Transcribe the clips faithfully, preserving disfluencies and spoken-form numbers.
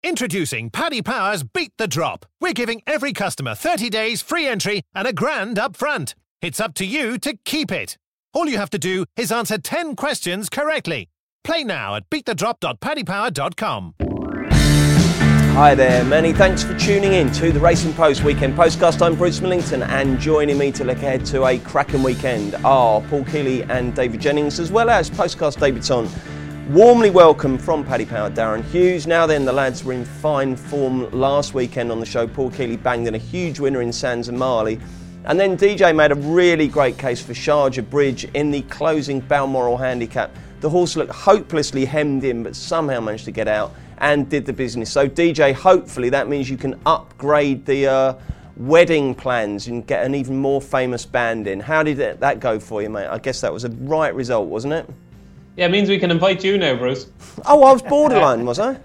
Introducing Paddy Power's Beat the Drop. We're giving every customer thirty days free entry and a grand up front. It's up to you to keep it. All you have to do is answer ten questions correctly. Play now at beat the drop dot paddy power dot com. Hi there, many thanks for tuning in to the Racing Post Weekend Postcast. I'm Bruce Millington, and joining me to look ahead to a cracking weekend are Paul Keeley and David Jennings, as well as Postcast debutant. Warmly welcome from Paddy Power, Darren Hughes. Now then, the lads were in fine form last weekend on the show. Paul Keeley banged in a huge winner in Sands and Marley. And then D J made a really great case for Sharjah Bridge in the closing Balmoral handicap. The horse looked hopelessly hemmed in, but somehow managed to get out and did the business. So D J, hopefully that means you can upgrade the uh, wedding plans and get an even more famous band in. How did that go for you, mate? I guess that was a right result, wasn't it? Yeah, it means we can invite you now, Bruce. Oh, I was borderline, was I?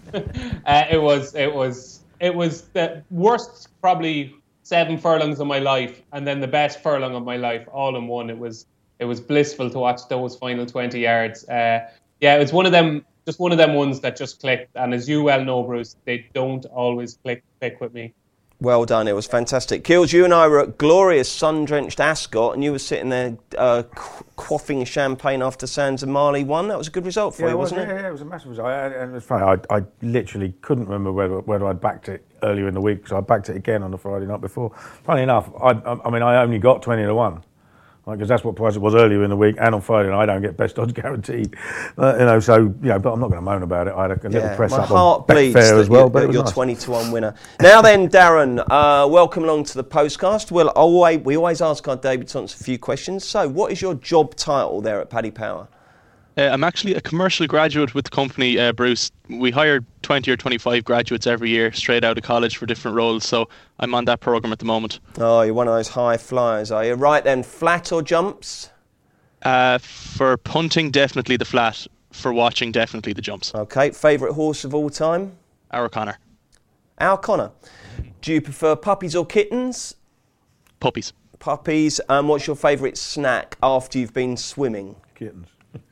uh, it was, it was, it was the worst, probably seven furlongs of my life, and then the best furlong of my life, all in one. It was, it was blissful to watch those final twenty yards. Uh, yeah, it was one of them, just one of them ones that just clicked. And as you well know, Bruce, they don't always click, click with me. Well done, it was fantastic. Keels, you and I were at glorious sun-drenched Ascot, and you were sitting there uh, qu- quaffing champagne after Sands and Marley won. That was a good result for yeah, you, it was, wasn't it? Yeah, it was a massive result. I, and it was funny, I, I literally couldn't remember whether, whether I'd backed it earlier in the week, because I backed it again on the Friday night before. Funny enough, I, I mean, I only got twenty to one. Because like, that's what price it was earlier in the week, and on Friday night I don't get best odds guaranteed, uh, you know. So you know, but I'm not going to moan about it. I had a little yeah, press my up heart on bleeds Betfair as well. You're, but you're nice. twenty to one winner. Now then, Darren, uh, welcome along to the postcast. We'll always we always ask our debutants a few questions. So, what is your job title there at Paddy Power? Uh, I'm actually a commercial graduate with the company, uh, Bruce. We hire twenty or twenty-five graduates every year straight out of college for different roles, so I'm on that programme at the moment. Oh, you're one of those high flyers, are you? Right then, flat or jumps? Uh, for punting, definitely the flat. For watching, definitely the jumps. Okay, favourite horse of all time? Our Connor. Our Connor. Do you prefer puppies or kittens? Puppies. Puppies. And um, what's your favourite snack after you've been swimming? Kittens.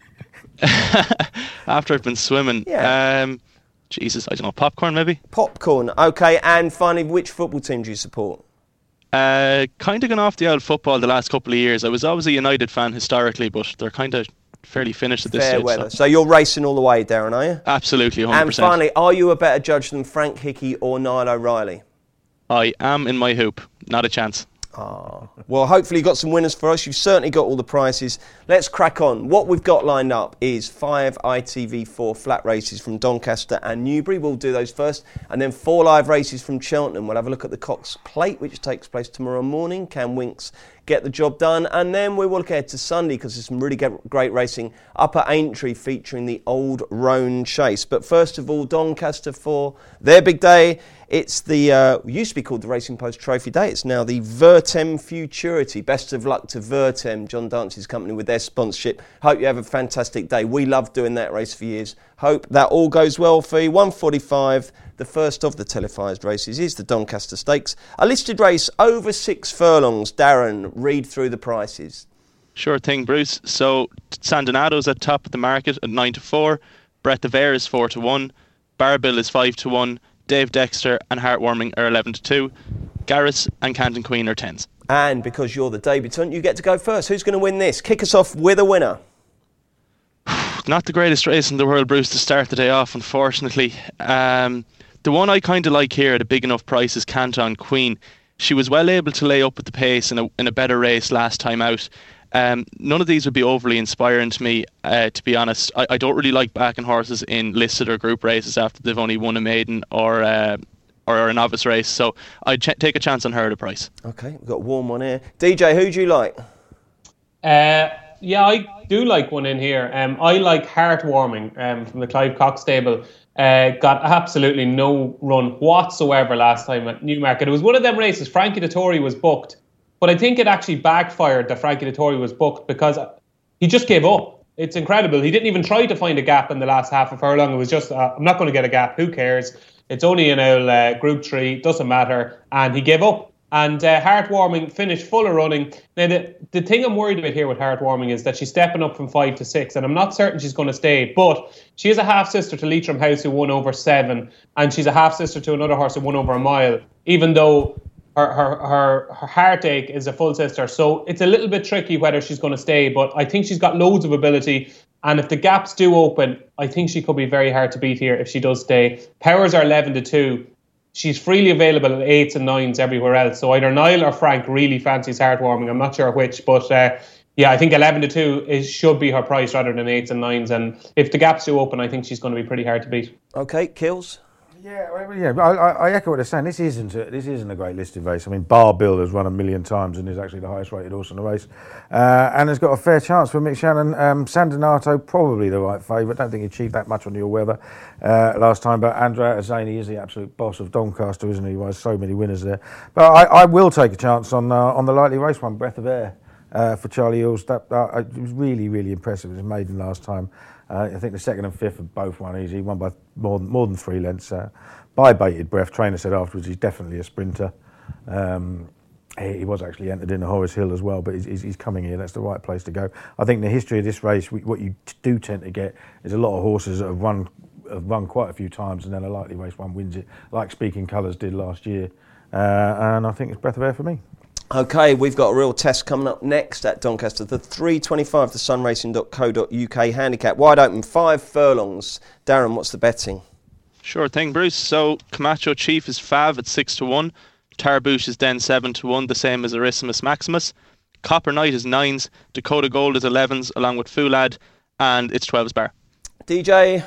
After I've been swimming, yeah. um, Jesus, I don't know, popcorn maybe? Popcorn, okay. And finally, which football team do you support? Uh, kind of gone off the old football the last couple of years. I was always a United fan historically, but they're kind of fairly finished at this Fair stage. weather. So. so you're racing all the way, Darren, are you? Absolutely, one hundred percent. And finally, are you a better judge than Frank Hickey or Niall O'Reilly? I am in my hoop. Not a chance. Oh. Well, hopefully you got some winners for us. You've certainly got all the prizes. Let's crack on. What we've got lined up is five I T V four flat races from Doncaster and Newbury. We'll do those first. And then four live races from Cheltenham. We'll have a look at the Cox Plate, which takes place tomorrow morning. Can Winks get the job done? And then we will look ahead to Sunday, because there's some really great racing up at Aintree featuring the Old Roan Chase. But first of all, Doncaster for their big day. It's the, uh, used to be called the Racing Post Trophy Day. It's now the Vertem Futurity. Best of luck to Vertem, John Dance's company, with their sponsorship. Hope you have a fantastic day. We love doing that race for years. Hope that all goes well for you. one forty-five, the first of the televised races, is the Doncaster Stakes. A listed race over six furlongs. Darren, read through the prices. Sure thing, Bruce. So, Sandonado's at top of the market at nine to four. Brett de Vere is four to one. Barbill is five to one. Dave Dexter and Heartwarming are eleven to two. Garris and Canton Queen are tens. And because you're the debutant, you get to go first. Who's going to win this? Kick us off with a winner. Not the greatest race in the world, Bruce, to start the day off, unfortunately. Um, the one I kind of like here at a big enough price is Canton Queen. She was well able to lay up with the pace in a, in a better race last time out. Um, none of these would be overly inspiring to me, uh, to be honest. I, I don't really like backing horses in listed or group races after they've only won a maiden or uh, or a novice race, so I'd ch- take a chance on her at a price. Okay, we've got warm one here. D J, who do you like? Uh, yeah, I do like one in here. Um, I like Heartwarming um, from the Clive Cox stable. Uh, got absolutely no run whatsoever last time at Newmarket. It was one of them races. Frankie Dettori was booked. But I think it actually backfired that Frankie Dettori was booked, because he just gave up. It's incredible. He didn't even try to find a gap in the last half of furlong. It was just, uh, I'm not going to get a gap. Who cares? It's only in a uh, group three. Doesn't matter. And he gave up. And uh, Heartwarming finished full of running. Now, the, the thing I'm worried about here with Heartwarming is that she's stepping up from five to six, and I'm not certain she's going to stay. But she is a half-sister to Leitrim House, who won over seven, and she's a half-sister to another horse who won over a mile, even though her, her, her, her Heartache is a full sister. So it's a little bit tricky whether she's going to stay, but I think she's got loads of ability. And if the gaps do open, I think she could be very hard to beat here if she does stay. Powers are eleven to two. She's freely available at eights and nines everywhere else. So either Niall or Frank really fancies Heartwarming. I'm not sure which, but uh, yeah, I think eleven to two is should be her price rather than eights and nines. And if the gaps do open, I think she's going to be pretty hard to beat. Okay, Kills. Yeah, well, yeah. I, I echo what they're saying. This isn't a, this isn't a great listed race. I mean, Bar Bill has run a million times and is actually the highest rated horse in the race, uh, and has got a fair chance for Mick Shannon. Um, San Donato probably the right favourite. Don't think he achieved that much on the all-weather uh, last time, but Andrea Azzani is the absolute boss of Doncaster, isn't he? He has so many winners there. But I, I will take a chance on uh, on the likely race one, Breath of Air, uh, for Charlie Hills. That uh, it was really really impressive. It was maiden last time. Uh, I think the second and fifth have both won easy. Won by more than more than three lengths. Uh, By bated breath, trainer said afterwards he's definitely a sprinter. Um, he, he was actually entered in a Horace Hill as well, but he's, he's coming here. That's the right place to go. I think the history of this race, what you do tend to get is a lot of horses that have run have run quite a few times, and then a likely race one wins it, like Speaking Colours did last year. Uh, and I think it's Breath of Air for me. Okay, we've got a real test coming up next at Doncaster. The three twenty-five, the sun racing dot co dot U K handicap. Wide open, five furlongs. Darren, what's the betting? Sure thing, Bruce. So Camacho Chief is Fav at six to one. Tarbouche is then seven to one, the same as Arissimus Maximus. Copper Knight is nines. Dakota Gold is elevens, along with Foolad, and it's twelves bar. D J?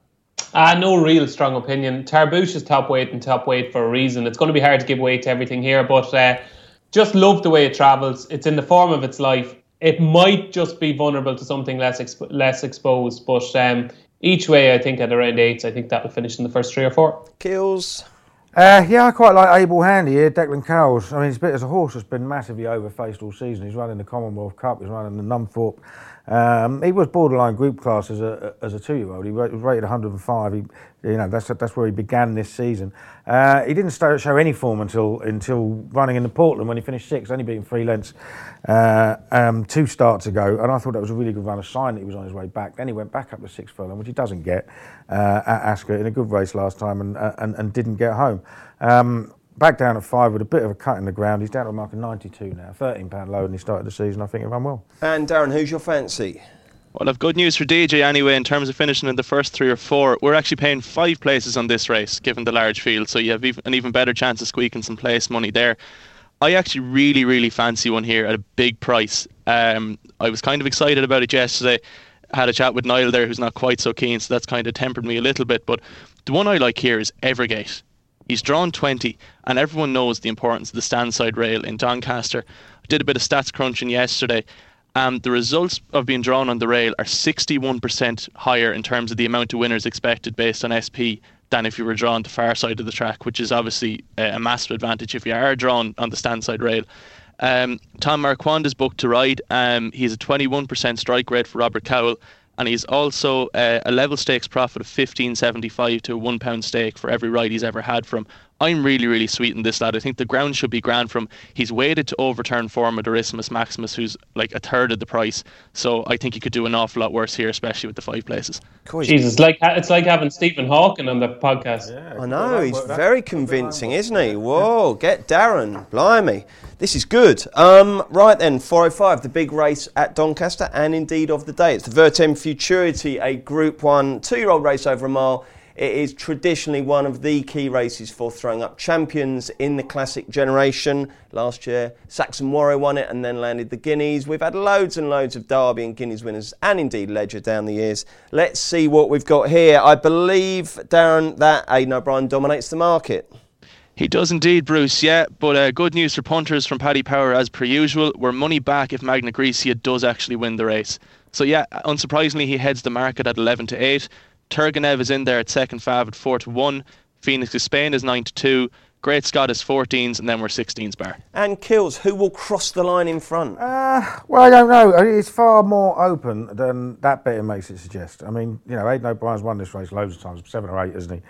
Uh, no real strong opinion. Tarbouche is top weight and top weight for a reason. It's going to be hard to give weight to everything here, but uh, just love the way it travels. It's in the form of its life. It might just be vulnerable to something less exp- less exposed, but um, each way, I think at around eights, I think that will finish in the first three or four. Kills? Uh, yeah, I quite like Able Handy here, Declan Cowles. I mean, he's, as a horse that's been massively overfaced all season. He's running the Commonwealth Cup, he's running the Numthorpe. Um, he was borderline group class as a as a two-year-old. He was rated one hundred and five. He, you know, that's that's where he began this season. Uh, he didn't start, show any form until until running in the Portland when he finished sixth, only beating three lengths uh, um, two starts ago. And I thought that was a really good run, a sign that he was on his way back. Then he went back up to sixth furlong, which he doesn't get uh, at Ascot in a good race last time, and uh, and, and didn't get home. Um, Back down at five with a bit of a cut in the ground. He's down to a mark of ninety-two now, thirteen pounds lower than he started the season. I think he'll run well. And Darren, who's your fancy? Well, I've good news for D J anyway in terms of finishing in the first three or four. We're actually paying five places on this race, given the large field, so you have even, an even better chance of squeaking some place money there. I actually really, really fancy one here at a big price. Um, I was kind of excited about it yesterday. I had a chat with Niall there, who's not quite so keen, so that's kind of tempered me a little bit. But the one I like here is Evergate. He's drawn twenty, and everyone knows the importance of the stand-side rail in Doncaster. I did a bit of stats crunching yesterday. Um, the results of being drawn on the rail are sixty-one percent higher in terms of the amount of winners expected based on S P than if you were drawn the far side of the track, which is obviously a massive advantage if you are drawn on the stand-side rail. Um, Tom Marquand booked to ride. Um, he's a twenty-one percent strike rate for Robert Cowell, and he's also uh, a level stakes profit of fifteen seventy-five to a one pound stake for every ride he's ever had from. I'm really, really sweet in this lad. I think the ground should be grand from. He's weighted to overturn form of Arissimus Maximus, who's like a third of the price. So I think he could do an awful lot worse here, especially with the five places. Cool. Jesus, like it's like having Stephen Hawking on the podcast. Yeah, I know, he's very convincing, isn't he? Whoa, get Darren, blimey. This is good. Um, right then, four oh five, the big race at Doncaster, and indeed of the day. It's the Vertem Futurity, a Group one two-year-old race over a mile. It is traditionally one of the key races for throwing up champions in the classic generation. Last year, Saxon Warrior won it and then landed the Guineas. We've had loads and loads of Derby and Guineas winners, and indeed Ledger down the years. Let's see what we've got here. I believe, Darren, that Aidan O'Brien dominates the market. He does indeed, Bruce, yeah. But uh, good news for punters from Paddy Power as per usual. We're money back if Magna Graecia does actually win the race. So yeah, unsurprisingly, he heads the market at eleven to eight. Turgenev is in there at second fav at four to one. Phoenix of Spain is nine to two. Great Scott is fourteens, and then we're sixteens bar. And Kills, who will cross the line in front? Uh, well, I don't know. It's far more open than that betting makes it suggest. I mean, you know, Aidan O'Brien's won this race loads of times, seven or eight, hasn't he?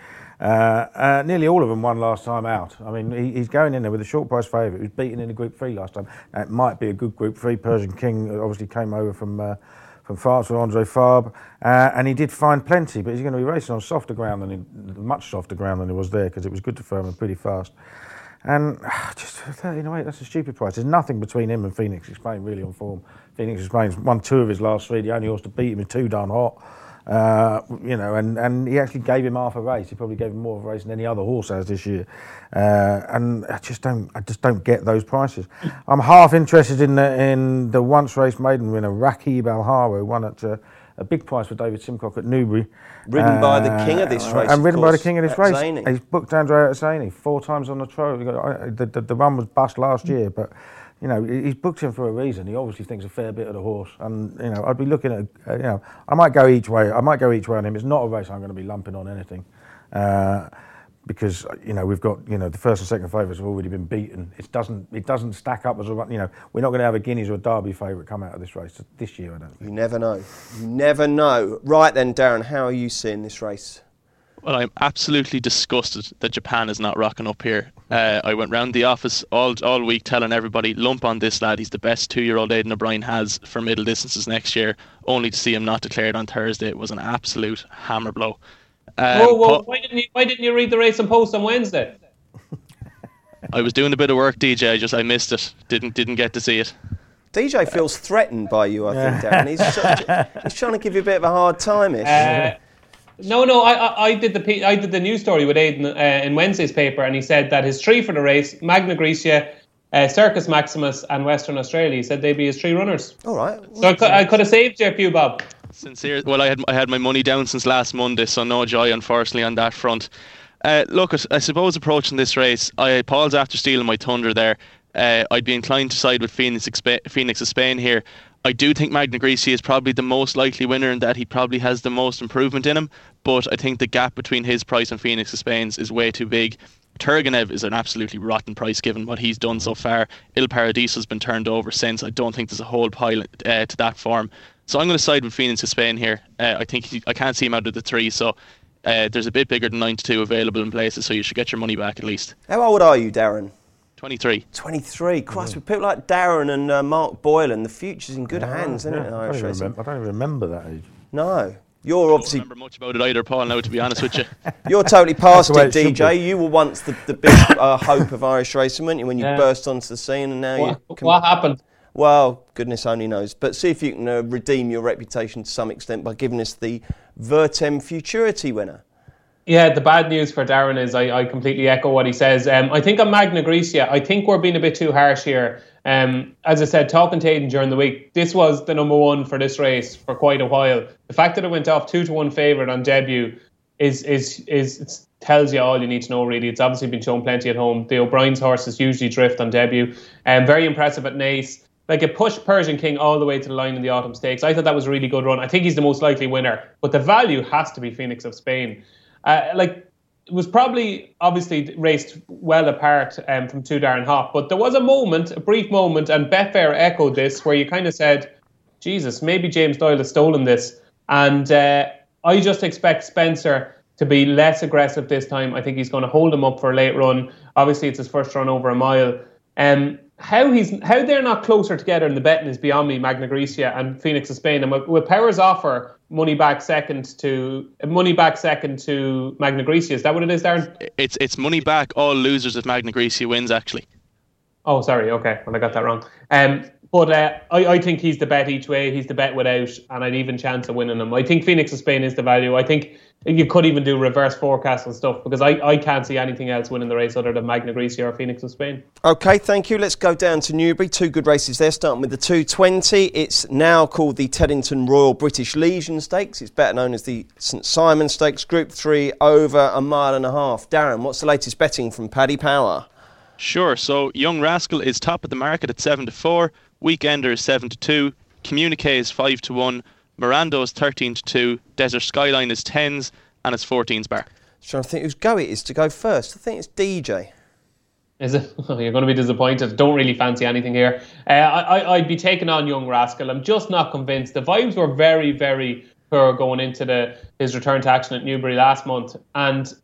Uh, uh, nearly all of them won last time out. I mean, he, he's going in there with a short price favourite. He was beaten in the Group three last time. Now, it might be a good Group three. Persian King obviously came over from uh, from France with Andre Fabre, uh, and he did find plenty, but he's going to be racing on softer ground than he, much softer ground than he was there, because it was good to firm and pretty fast. And uh, just thirteen oh eight, that's a stupid price. There's nothing between him and Phoenix Explained really on form. Phoenix Explained's won two of his last three. The only horse to beat him is Too Darn Hot. Uh, you know, and, and he actually gave him half a race. He probably gave him more of a race than any other horse has this year. Uh, and I just don't, I just don't get those prices. I'm half interested in the in the once race maiden winner Rakib Al Hawa, who won at uh, a big price for David Simcock at Newbury. Ridden uh, by the king of this race, and ridden course, by the king of this race. Zany. He's booked Andrea Atzeni four times on the trot. The, the, the run was bust last year, but. You know, he's booked him for a reason. He obviously thinks a fair bit of the horse, and you know, I'd be looking at, uh, you know, I might go each way. I might go each way on him. It's not a race I'm going to be lumping on anything, uh, because you know we've got you know the first and second favourites have already been beaten. It doesn't it doesn't stack up as a you know we're not going to have a Guineas or a Derby favourite come out of this race this year. I don't think. You never know. You never know. Right then, Darren, how are you seeing this race? Well, I'm absolutely disgusted that Japan is not rocking up here. Uh, I went round the office all all week telling everybody, lump on this lad, he's the best two-year-old Aidan O'Brien has for middle distances next year, only to see him not declared on Thursday. It was an absolute hammer blow. Um, whoa, whoa, why didn't you, why didn't you read the Racing Post on Wednesday? I was doing a bit of work, D J, I just I missed it. Didn't didn't get to see it. D J feels threatened by you, I think, Darren. He's, sort of, he's trying to give you a bit of a hard time. Uh, No, no, I, I, I did the I did the news story with Aidan uh, in Wednesday's paper, and he said that his three for the race: Magna Graecia, uh, Circus Maximus, and Western Australia. He said they'd be his three runners. All right. So I could, I could have saved you a few, Bob. Sincere. Well, I had I had my money down since last Monday, so no joy, unfortunately, on that front. Uh, look, I suppose approaching this race, I Paul's after stealing my thunder there. Uh, I'd be inclined to side with Phoenix, Phoenix of Spain here. I do think Magna Graecia is probably the most likely winner, in that he probably has the most improvement in him, but I think the gap between his price and Phoenix of Spain's is way too big. Turgenev is an absolutely rotten price given what he's done so far. Il Paradiso has been turned over since. I don't think there's a whole pile uh, to that form. So I'm going to side with Phoenix of Spain here. Uh, I think he, I can't see him out of the three, so uh, there's a bit bigger than nine to two available in places, so you should get your money back at least. How old are you, Darren? twenty-three. twenty-three. Christ, with people like Darren and uh, Mark Boylan, the future's in good Yeah, hands, isn't yeah. it? in I, Irish don't racing? remember, I don't even remember that age. No. You're I obviously... don't remember much about it either, Paul, now, to be honest with you. You're totally past That's the way it, it should D J. be. You were once the, the big uh, hope of Irish racing, weren't you, when you Yeah. burst onto the scene, and now What, you... what happened? Well, goodness only knows. But see if you can uh, redeem your reputation to some extent by giving us the Vertem Futurity winner. Yeah, the bad news for Darren is I, I completely echo what he says. Um, I think on Magna Graecia, I think we're being a bit too harsh here. Um, as I said, talking to Aidan during the week, this was the number one for this race for quite a while. The fact that it went off two to one favourite on debut is is is it's, tells you all you need to know, really. It's obviously been shown plenty at home. The O'Brien's horses usually drift on debut. Um, very impressive at Naas. Like, it pushed Persian King all the way to the line in the Autumn Stakes. I thought that was a really good run. I think he's the most likely winner. But the value has to be Phoenix of Spain. Uh, like, it was probably obviously raced well apart um, from Too Darn Hot, but there was a moment, a brief moment, and Betfair echoed this, where you kind of said, Jesus, maybe James Doyle has stolen this. And uh, I just expect Spencer to be less aggressive this time. I think he's going to hold him up for a late run. Obviously, it's his first run over a mile. Um, how he's how they're not closer together in the betting is beyond me. Magna Graecia and Phoenix of Spain, and with, with Power's offer, money back second to money back second to Magna Graecia. Is that what it is, Darren? It's it's money back, all losers if Magna Graecia wins, actually. Oh, sorry. Okay, well, I got that wrong. Um, but uh, I, I think he's the bet each way. He's the bet without, and I'd even chance of winning him. I think Phoenix of Spain is the value. I think you could even do reverse forecast and stuff, because I, I can't see anything else winning the race other than Magna Graecia or Phoenix of Spain. OK, thank you. Let's go down to Newbury. Two good races there, starting with the two twenty. It's now called the Teddington Royal British Legion Stakes. It's better known as the St Simon Stakes, Group three, over a mile and a half. Darren, what's the latest betting from Paddy Power? Sure, so Young Rascal is top of the market at seven to four, Weekender is seven to two, Communique is five to one, Mirando is thirteen to two, Desert Skyline is tens, and it's fourteens bar. I'm trying to think whose go it is to go first. I think it's D J. Is it? Oh, you're going to be disappointed. Don't really fancy anything here. Uh, I, I, I'd be taking on Young Rascal. I'm just not convinced. The vibes were very, very poor going into the his return to action at Newbury last month. And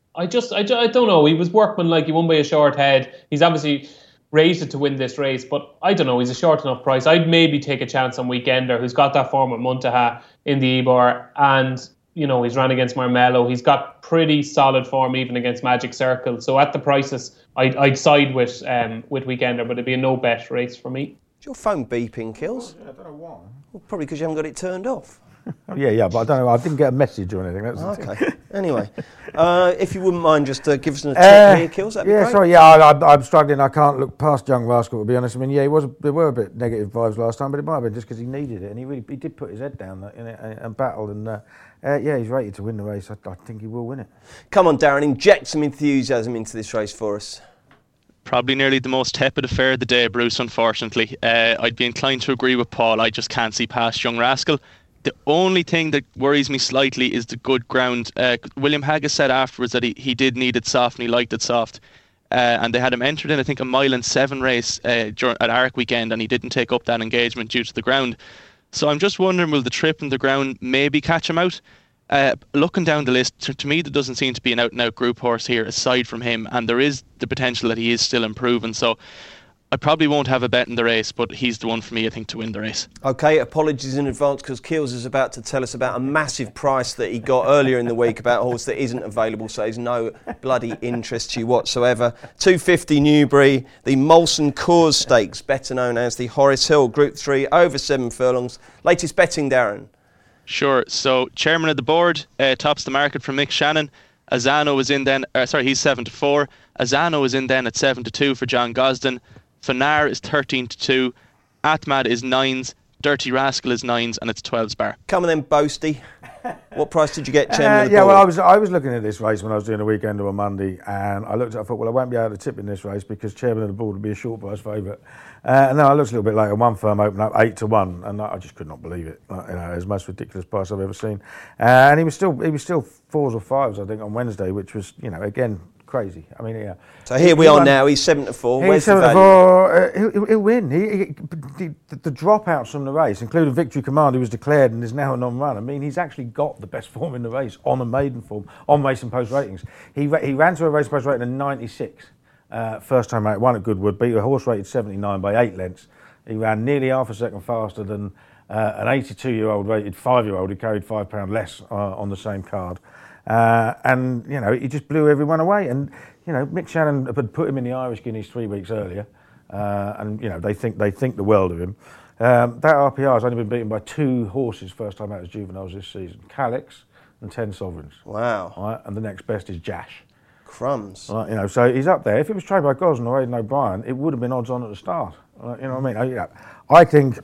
I just, I, I don't know. He was workmanlike. He won by a short head. He's obviously rated to win this race, but I don't know. He's a short enough price. I'd maybe take a chance on Weekender, who's got that form with Muntaha in the Ebor, and you know he's ran against Marmello. He's got pretty solid form even against Magic Circle. So at the prices, I'd, I'd side with um, with Weekender, but it'd be a no bet race for me. Is your phone beeping, Kills? I don't know why. Well, probably because you haven't got it turned off. Yeah, yeah, but I don't know. I didn't get a message or anything. That's the Okay. Anyway, uh, if you wouldn't mind just uh, give us a tip Uh, here, Kills, that'd yeah, be great. sorry. Yeah, I, I, I'm struggling. I can't look past Young Rascal, to be honest. I mean, yeah, he was. There were a bit negative vibes last time, but it might have been just because he needed it, and he really he did put his head down in it and, and battled. And uh, uh, yeah, he's rated to win the race. I, I think he will win it. Come on, Darren, inject some enthusiasm into this race for us. Probably nearly the most tepid affair of the day, Bruce, unfortunately. Uh, I'd be inclined to agree with Paul. I just can't see past Young Rascal. The only thing that worries me slightly is the good ground. Uh, William Haggis said afterwards that he, he did need it soft and he liked it soft. Uh, and they had him entered in, I think, a mile and seven race uh, during, at Arc weekend, and he didn't take up that engagement due to the ground. So I'm just wondering, will the trip and the ground maybe catch him out? Uh, looking down the list, to, to me, there doesn't seem to be an out-and-out group horse here aside from him, and there is the potential that he is still improving. So I probably won't have a bet in the race, but he's the one for me, I think, to win the race. Okay, apologies in advance because Keels is about to tell us about a massive price that he got earlier in the week about a horse that isn't available, so he's no bloody interest to you whatsoever. two fifty Newbury, the Molson Coors Stakes, better known as the Horace Hill Group three, over seven furlongs. Latest betting, Darren? Sure, so chairman of the board, uh, tops the market from Mick Shannon. Azano was in then, uh, sorry, he's seven to four. Azano is in then at seven to two for John Gosden. Fanar is thirteen to two, Atmad is nines, Dirty Rascal is nines, and it's twelve's bar. Come on then, Boasty. What price did you get, chairman Uh, of the yeah, board? well, I was I was looking at this race when I was doing the weekend on Monday, and I looked at it, I thought, well, I won't be able to tip in this race because chairman of the board would be a short price favourite. Uh, and then I looked a little bit later, one firm opened up eight to one, and I just could not believe it. Like, you know, it was the most ridiculous price I've ever seen. Uh, and he was still he was still fours or fives, I think, on Wednesday, which was, you know, again, crazy. I mean, yeah. So here we are now, he's seven to four. He's Where's the seven to value? four. Uh, he'll, he'll win. He, he, the, the dropouts from the race, including Victory Command, who was declared and is now a non-run. I mean, he's actually got the best form in the race on a maiden form on race and post ratings. He he ran to a race post rating of ninety-six. Uh, first time out, won at Goodwood, beat a horse rated seventy-nine by eight lengths. He ran nearly half a second faster than uh, an eighty-two-year-old rated five-year-old who carried five pound less uh, on the same card. Uh, and, you know, he just blew everyone away. And, you know, Mick Shannon had put him in the Irish Guineas three weeks earlier. Uh, and, you know, they think they think the world of him. Um, that R P R has only been beaten by two horses first time out as juveniles this season. Calix and Ten Sovereigns. Wow. Right? And the next best is Jash. Crumbs. Right, you know, so he's up there. If it was trained by Gosden or Aidan O'Brien, it would have been odds on at the start. Right, you know what I mean? I, you know, I think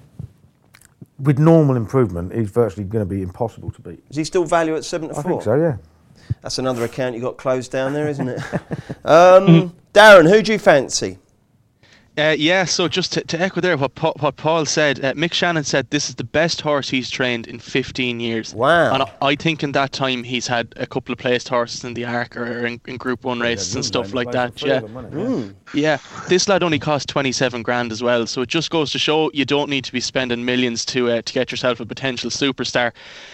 with normal improvement, he's virtually going to be impossible to beat. Is he still value at seven to I four? think so, yeah. That's another account you got closed down there, isn't it? um, Darren, who do you fancy? Uh, yeah, so just to, to echo there what, pa- what Paul said, uh, Mick Shannon said this is the best horse he's trained in fifteen years. Wow. And I, I think in that time he's had a couple of placed horses in the Arc or in, in Group one races Yeah, and stuff like that. Them, Yeah. them, Yeah, this lad only cost twenty-seven grand as well, so it just goes to show you don't need to be spending millions to uh, to get yourself a potential superstar.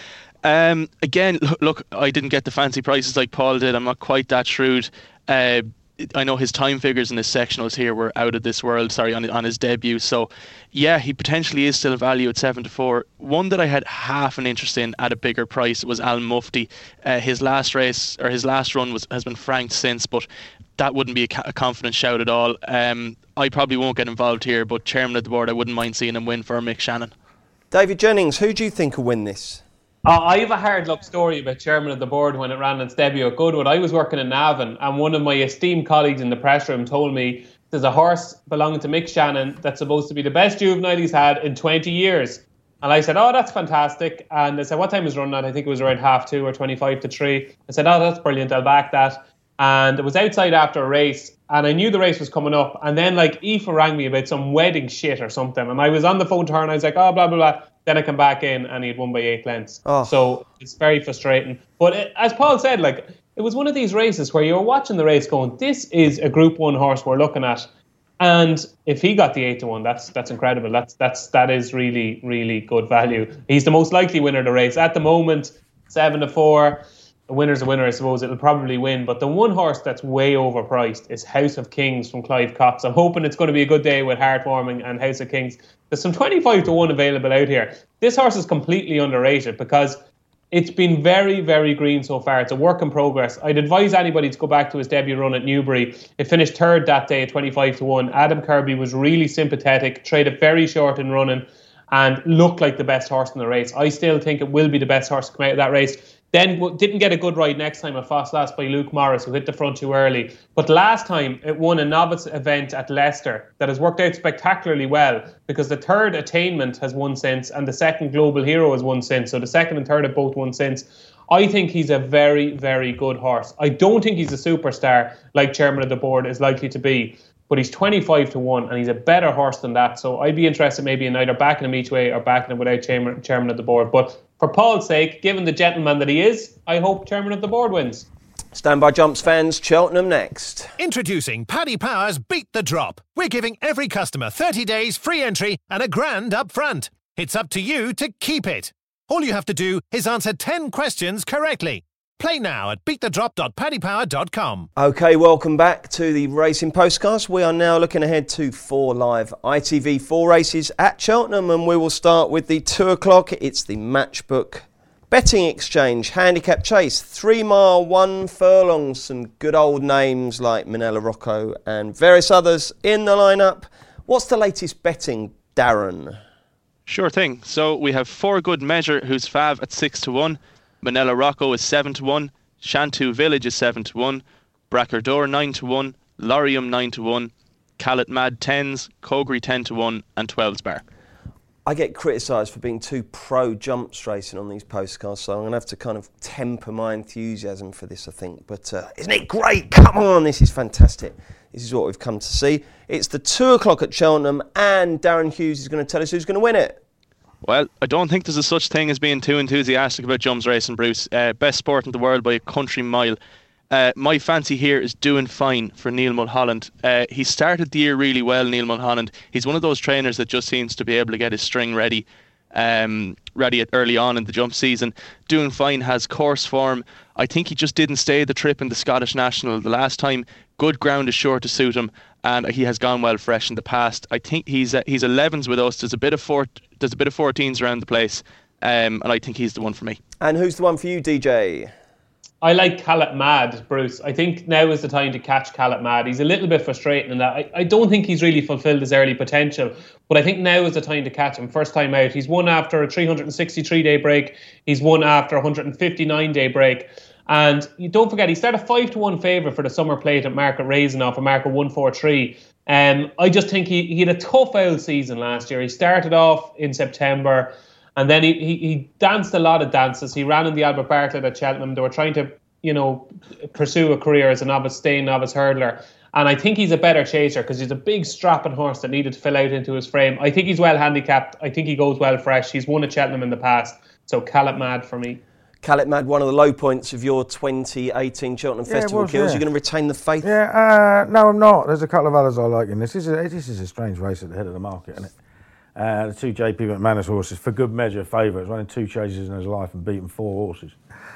Um, again, look, look, I didn't get the fancy prices like Paul did. I'm not quite that shrewd. Uh, I know his time figures in his sectionals here were out of this world, sorry, on, on his debut. So, yeah, he potentially is still a value at seven to four. One that I had half an interest in at a bigger price was Al Mufti. Uh, his last race, or his last run was has been franked since, but that wouldn't be a, ca- a confident shout at all. Um, I probably won't get involved here, but chairman of the board, I wouldn't mind seeing him win for Mick Shannon. David Jennings, who do you think will win this? Uh, I have a hard luck story about chairman of the board when it ran its debut at Goodwood. I was working in Navan, and one of my esteemed colleagues in the press room told me there's a horse belonging to Mick Shannon that's supposed to be the best juvenile he's had in twenty years. And I said, oh, that's fantastic. And they said, what time was run at? I think it was around half two or twenty-five to three. I said, oh, that's brilliant. I'll back that. And it was outside after a race, and I knew the race was coming up. And then, like, Aoife rang me about some wedding shit or something. And I was on the phone to her, and I was like, oh, blah, blah, blah. Then I come back in, and he had won by eight lengths. Oh. So it's very frustrating. But it, as Paul said, like, it was one of these races where you were watching the race going, this is a Group one horse we're looking at. And if he got the eight to one, that's that's incredible. That's that's that is really, really good value. He's the most likely winner of the race. At the moment, seven to four. a winner's a winner, I suppose. It'll probably win. But the one horse that's way overpriced is House of Kings from Clive Cox. I'm hoping it's going to be a good day with Heartwarming and House of Kings. There's some twenty-five to one available out here. This horse is completely underrated because it's been very, very green so far. It's a work in progress. I'd advise anybody to go back to his debut run at Newbury. It finished third that day at twenty-five to one. Adam Kirby was really sympathetic, traded very short in running, and looked like the best horse in the race. I still think it will be the best horse to come out of that race. Then didn't get a good ride next time at Foss Last by Luke Morris, who hit the front too early. But last time, it won a novice event at Leicester that has worked out spectacularly well, because the third Attainment has won since, and the second Global Hero has won since. So the second and third have both won since. I think he's a very, very good horse. I don't think he's a superstar like Chairman of the Board is likely to be, but he's twenty-five to one, and he's a better horse than that. So I'd be interested maybe in either backing him each way or backing him without chairman, chairman of the Board. But for Paul's sake, given the gentleman that he is, I hope Chairman of the Board wins. Stand by Jumps fans, Cheltenham next. Introducing Paddy Power's Beat the Drop. We're giving every customer thirty days free entry and a grand up front. It's up to you to keep it. All you have to do is answer ten questions correctly. Play now at beat the drop dot paddy power dot com. OK, welcome back to the Racing Postcast. We are now looking ahead to four live I T V four races at Cheltenham, and we will start with the two o'clock. It's the Matchbook Betting Exchange Handicap Chase. Three mile, one furlong. Some good old names like Minella Rocco and various others in the lineup. What's the latest betting, Darren? Sure thing. So we have Four Good Measure, who's fav at six to one. Minella Rocco is seven to one, Shantou Village is seven to one, Bracardor nine to one, Lorium nine to one, Callet Mad tens, Cogri ten to one, and twelves bar. I get criticised for being too pro jumps racing on these postcards, so I'm going to have to kind of temper my enthusiasm for this, I think. But uh, isn't it great? Come on, this is fantastic. This is what we've come to see. It's the two o'clock at Cheltenham, and Darren Hughes is going to tell us who's going to win it. Well, I don't think there's a such thing as being too enthusiastic about jumps racing, Bruce. Uh, best sport in the world by a country mile. Uh, my fancy here is Doing Fine for Neil Mulholland. Uh, he started the year really well, Neil Mulholland. He's one of those trainers that just seems to be able to get his string ready um, ready at early on in the jump season. Doing Fine has course form. I think he just didn't stay the trip in the Scottish National the last time. Good ground is sure to suit him, and he has gone well fresh in the past. I think he's uh, he's elevens with us. There's a bit of four, there's a bit of fourteens around the place, um, and I think he's the one for me. And who's the one for you, D J? I like Callet Mad, Bruce. I think now is the time to catch Callet Mad. He's a little bit frustrating in that I, I don't think he's really fulfilled his early potential, but I think now is the time to catch him. First time out. He's won after a three hundred sixty-three day break. He's won after a one hundred fifty-nine day break. And you don't forget, he started five to one favourite for the summer plate at Market Raising off a marker one forty-three. Um, I just think he, he had a tough old season last year. He started off in September, and then he, he, he danced a lot of dances. He ran in the Albert Bartlett at Cheltenham. They were trying to, you know, pursue a career as a novice, staying novice hurdler. And I think he's a better chaser because he's a big strapping horse that needed to fill out into his frame. I think he's well handicapped. I think he goes well fresh. He's won at Cheltenham in the past. So Callet Mad for me. Callet Mad, one of the low points of your twenty eighteen Cheltenham Yeah, Festival was, kills. yeah. You're going to retain the faith? Yeah, uh, no, I'm not. There's a couple of others I like in this. This is a, this is a strange race at the head of the market, isn't it? Uh, the two J P McManus horses, for good measure, favourites, running two chases in his life and beaten four horses.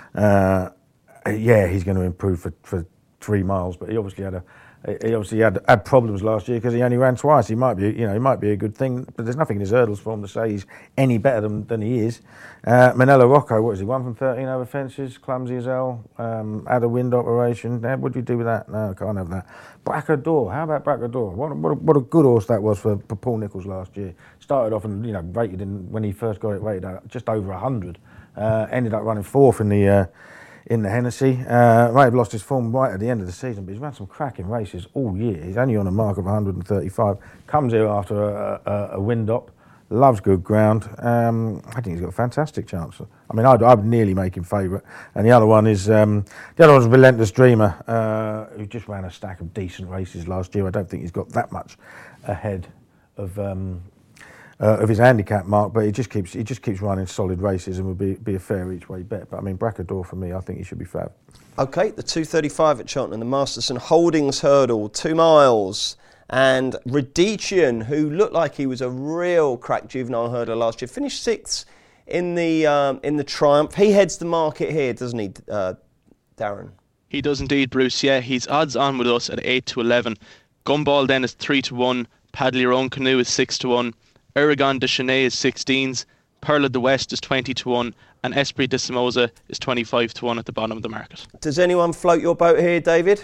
Uh, yeah, he's going to improve for, for three miles, but he obviously had a he obviously had had problems last year because he only ran twice. He might be, you know, he might be a good thing, but there's nothing in his hurdles for him to say he's any better than, than he is. Uh, Minella Rocco, what is he? One from thirteen over fences, clumsy as hell. Um, had a wind operation. Uh, what do you do with that? No, I can't have that. Bracardor, how about Bracardor? What a, what, a, what a good horse that was for, for Paul Nicholls last year. Started off and, you know, rated in, when he first got it rated at just over a hundred. Uh, ended up running fourth in the. Uh, in the Hennessy. Uh, might have lost his form right at the end of the season, but he's run some cracking races all year. He's only on a mark of one hundred thirty-five. Comes here after a, a, a wind up. Loves good ground. Um, I think he's got a fantastic chance. I mean, I'd, I'd nearly make him favourite. And the other one is um, the other one's Relentless Dreamer, uh, who just ran a stack of decent races last year. I don't think he's got that much ahead of. Um, Uh, of his handicap mark, but he just keeps he just keeps running solid races and would be be a fair each way bet. But I mean, Bracardor for me, I think he should be fab. Okay, the two thirty-five at Cheltenham, the Masterson Holdings Hurdle, two miles, and Redician, who looked like he was a real crack juvenile hurdler last year, finished sixth in the um, in the Triumph. He heads the market here, doesn't he, uh, Darren? He does indeed, Bruce. Yeah, he's odds on with us at eight to eleven. Gumball then is three to one. Paddle Your Own Canoe is six to one. Aragon de Chenet is sixteens. Pearl of the West is twenty to one. And Esprit de Somoza is twenty-five to one at the bottom of the market. Does anyone float your boat here, David?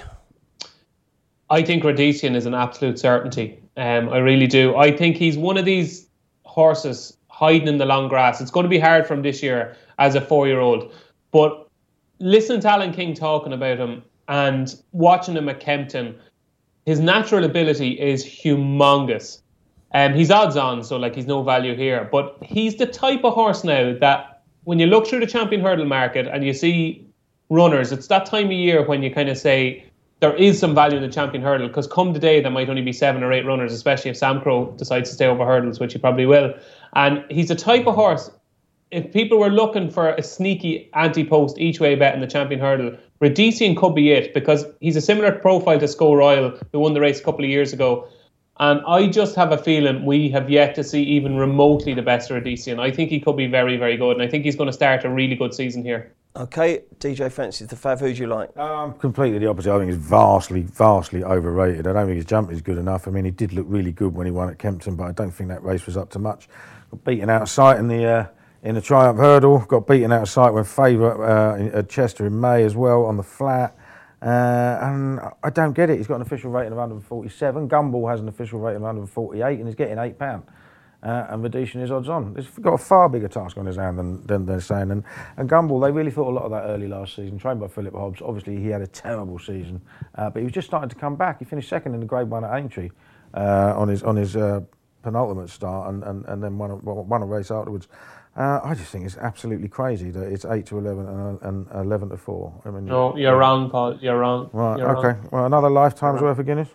I think Radician is an absolute certainty. Um, I really do. I think he's one of these horses hiding in the long grass. It's going to be hard for him this year as a four-year-old. But listen to Alan King talking about him and watching him at Kempton, his natural ability is humongous. Um, he's odds on, so like he's no value here. But he's the type of horse now that when you look through the champion hurdle market and you see runners, it's that time of year when you kind of say there is some value in the champion hurdle, because come the day there might only be seven or eight runners, especially if Sam Crow decides to stay over hurdles, which he probably will. And he's a type of horse, if people were looking for a sneaky anti-post each way bet in the champion hurdle, Radician could be it, because he's a similar profile to Sco Royal, who won the race a couple of years ago. And I just have a feeling we have yet to see even remotely the best of Radician. I think he could be very, very good, and I think he's going to start a really good season here. Okay, D J fancies the Fav. Who do you like? Um, completely the opposite. I think he's vastly, vastly overrated. I don't think his jump is good enough. I mean, he did look really good when he won at Kempton, but I don't think that race was up to much. Got beaten out of sight in the uh, in the Triumph Hurdle. Got beaten out of sight when favourite uh, at Chester in May as well on the flat. Uh, and I don't get it. He's got an official rating of one forty-seven. Gumball has an official rating of one forty-eight, and he's getting eight pounds. Uh, and Radician is odds on. He's got a far bigger task on his hand than, than they're saying. And, and Gumball, they really thought a lot of that early last season, trained by Philip Hobbs. Obviously, he had a terrible season, uh, but he was just starting to come back. He finished second in the Grade One at Aintree uh, on his on his uh, penultimate start, and, and, and then won a, won a race afterwards. Uh, I just think it's absolutely crazy that it's eight to eleven and, and eleven to four. I mean, no, you're wrong, Paul. You're wrong. Right. You're okay. Wrong. Well, another lifetime's worth of Guinness.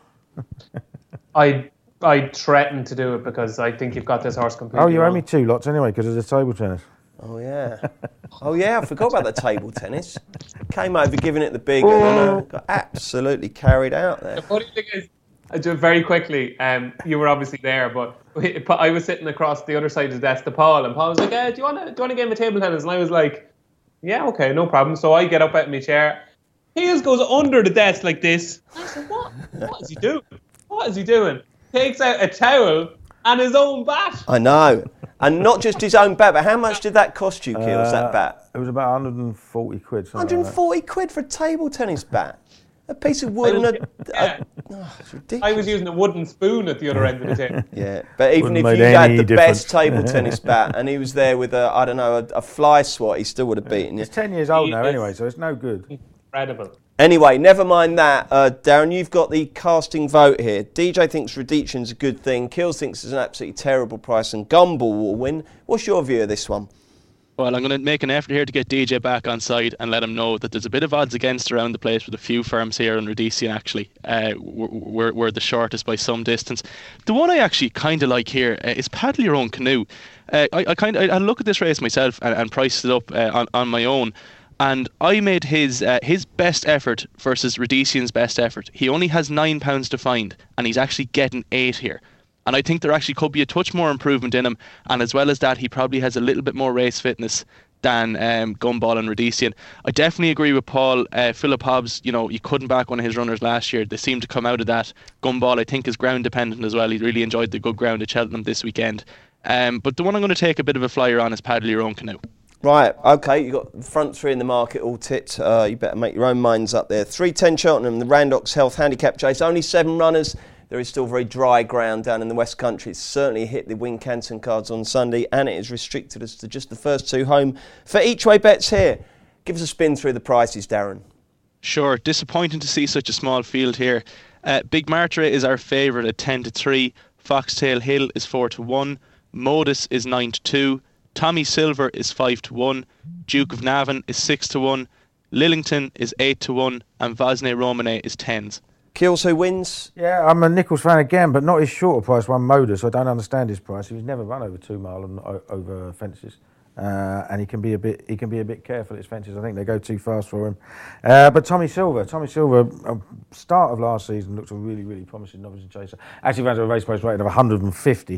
I. I threaten to do it because I think you've got this horse completely Oh, you wrong. owe me two lots anyway because of the table tennis. Oh, yeah. Oh, yeah, I forgot about the table tennis. Came over giving it the big and uh, got absolutely carried out there. The funny thing is, I do it very quickly, um, you were obviously there, but I was sitting across the other side of the desk to Paul, and Paul was like, eh, do you want to do you want a game of table tennis? And I was like, yeah, okay, no problem. So I get up out of my chair. He just goes under the desk like this. I said, what? What is he doing? What is he doing? Takes out a towel and his own bat. I know. And not just his own bat, but how much did that cost you, Keels, uh, that bat? It was about one hundred forty quid. one hundred forty like quid for a table tennis bat? A piece of wood and a... Yeah. a oh, it's ridiculous. I was using a wooden spoon at the other end of the table. Yeah, but even Wouldn't if you made had any the difference. best table tennis bat and he was there with a, I don't know, a, a fly swat, he still would have beaten you. He's ten years old He now is- anyway, so it's no good. Incredible. Anyway, never mind that. Uh, Darren, you've got the casting vote here. D J thinks Radician's a good thing. Keels thinks it's an absolutely terrible price and Gumball will win. What's your view of this one? Well, I'm going to make an effort here to get D J back on side and let him know that there's a bit of odds against around the place with a few firms here, and Radician actually uh, we're, we're the shortest by some distance. The one I actually kind of like here uh, is Paddle Your Own Canoe. Uh, I, I kind of I look at this race myself and, and priced it up uh, on, on my own. And I made his uh, his best effort versus Radician's best effort. He only has nine pounds to find, and he's actually getting eight here. And I think there actually could be a touch more improvement in him. And as well as that, he probably has a little bit more race fitness than um, Gumball and Radician. I definitely agree with Paul. Uh, Philip Hobbs, you know, you couldn't back one of his runners last year. They seem to come out of that. Gumball, I think, is ground dependent as well. He really enjoyed the good ground at Cheltenham this weekend. Um, but the one I'm going to take a bit of a flyer on is Paddle Your Own Canoe. Right, okay, you've got the front three in the market all tipped. Uh, you better make your own minds up there. three ten Cheltenham, the Randox Health Handicap Chase. Only seven runners. There is still very dry ground down in the West Country. It's certainly hit the Wincanton cards on Sunday, and it is restricted as to just the first two home. For each way bets here, give us a spin through the prices, Darren. Sure, disappointing to see such a small field here. Uh, Big Martyr is our favourite at ten to three. Foxtail Hill is four to one. Modus is nine to two. Tommy Silver is five to one, Duke of Navan is six to one, Lillington is eight to one, and Vosne Romane is tens. Keels, who wins? Yeah, I'm a Nichols fan again, but not his shorter price one, Modus. I don't understand his price. He's never run over two mile and o- over fences, uh, and he can be a bit he can be a bit careful at his fences. I think they go too fast for him. Uh, but Tommy Silver, Tommy Silver, uh, start of last season looked a really really promising novice chaser. Actually ran to a race price rating of one hundred fifty.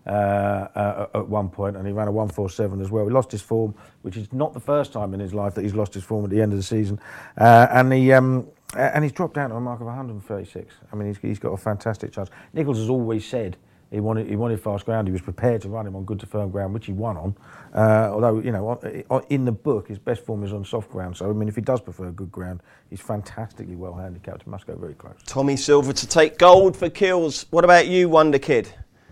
uh, uh, at one point, and he ran a one forty-seven as well. He lost his form, which is not the first time in his life that he's lost his form at the end of the season, uh, and he um, and he's dropped down to a mark of one thirty-six. I mean, he's, he's got a fantastic chance. Nichols has always said he wanted he wanted fast ground. He was prepared to run him on good to firm ground, which he won on. Uh, although, you know, in the book, his best form is on soft ground. So, I mean, if he does prefer good ground, he's fantastically well handicapped. He must go very close. Tommy Silver to take gold for Kills. What about you, Wonder Kid?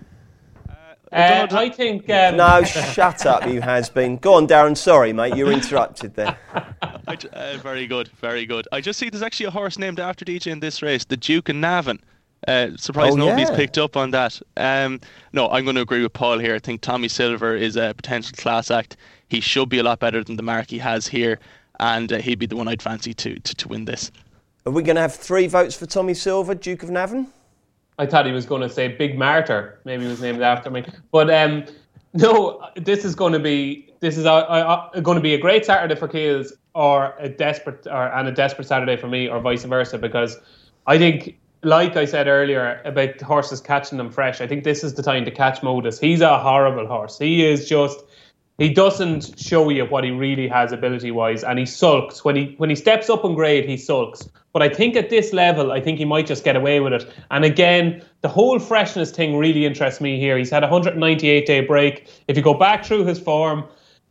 Uh, I think... Um, no, shut up, you has-been. Go on, Darren. Sorry, mate. You were interrupted there. I, uh, very good, very good. I just see there's actually a horse named after D J in this race, the Duke and Navan. Uh, surprised oh, nobody's yeah. picked up on that. Um, no, I'm going to agree with Paul here. I think Tommy Silver is a potential class act. He should be a lot better than the mark he has here, and uh, he'd be the one I'd fancy to, to, to win this. Are we going to have three votes for Tommy Silver, Duke of Navan? I thought he was going to say Big Martyr. Maybe he was named after me. But um, no, this is going to be this is a, a, a, going to be a great Saturday for Keels, or a desperate or and a desperate Saturday for me, or vice versa. Because I think, like I said earlier about horses catching them fresh, I think this is the time to catch Modus. He's a horrible horse. He is just. He doesn't show you what he really has ability-wise, and he sulks. When he when he steps up in grade, he sulks. But I think at this level, I think he might just get away with it. And again, the whole freshness thing really interests me here. He's had a one hundred ninety-eight day break. If you go back through his form,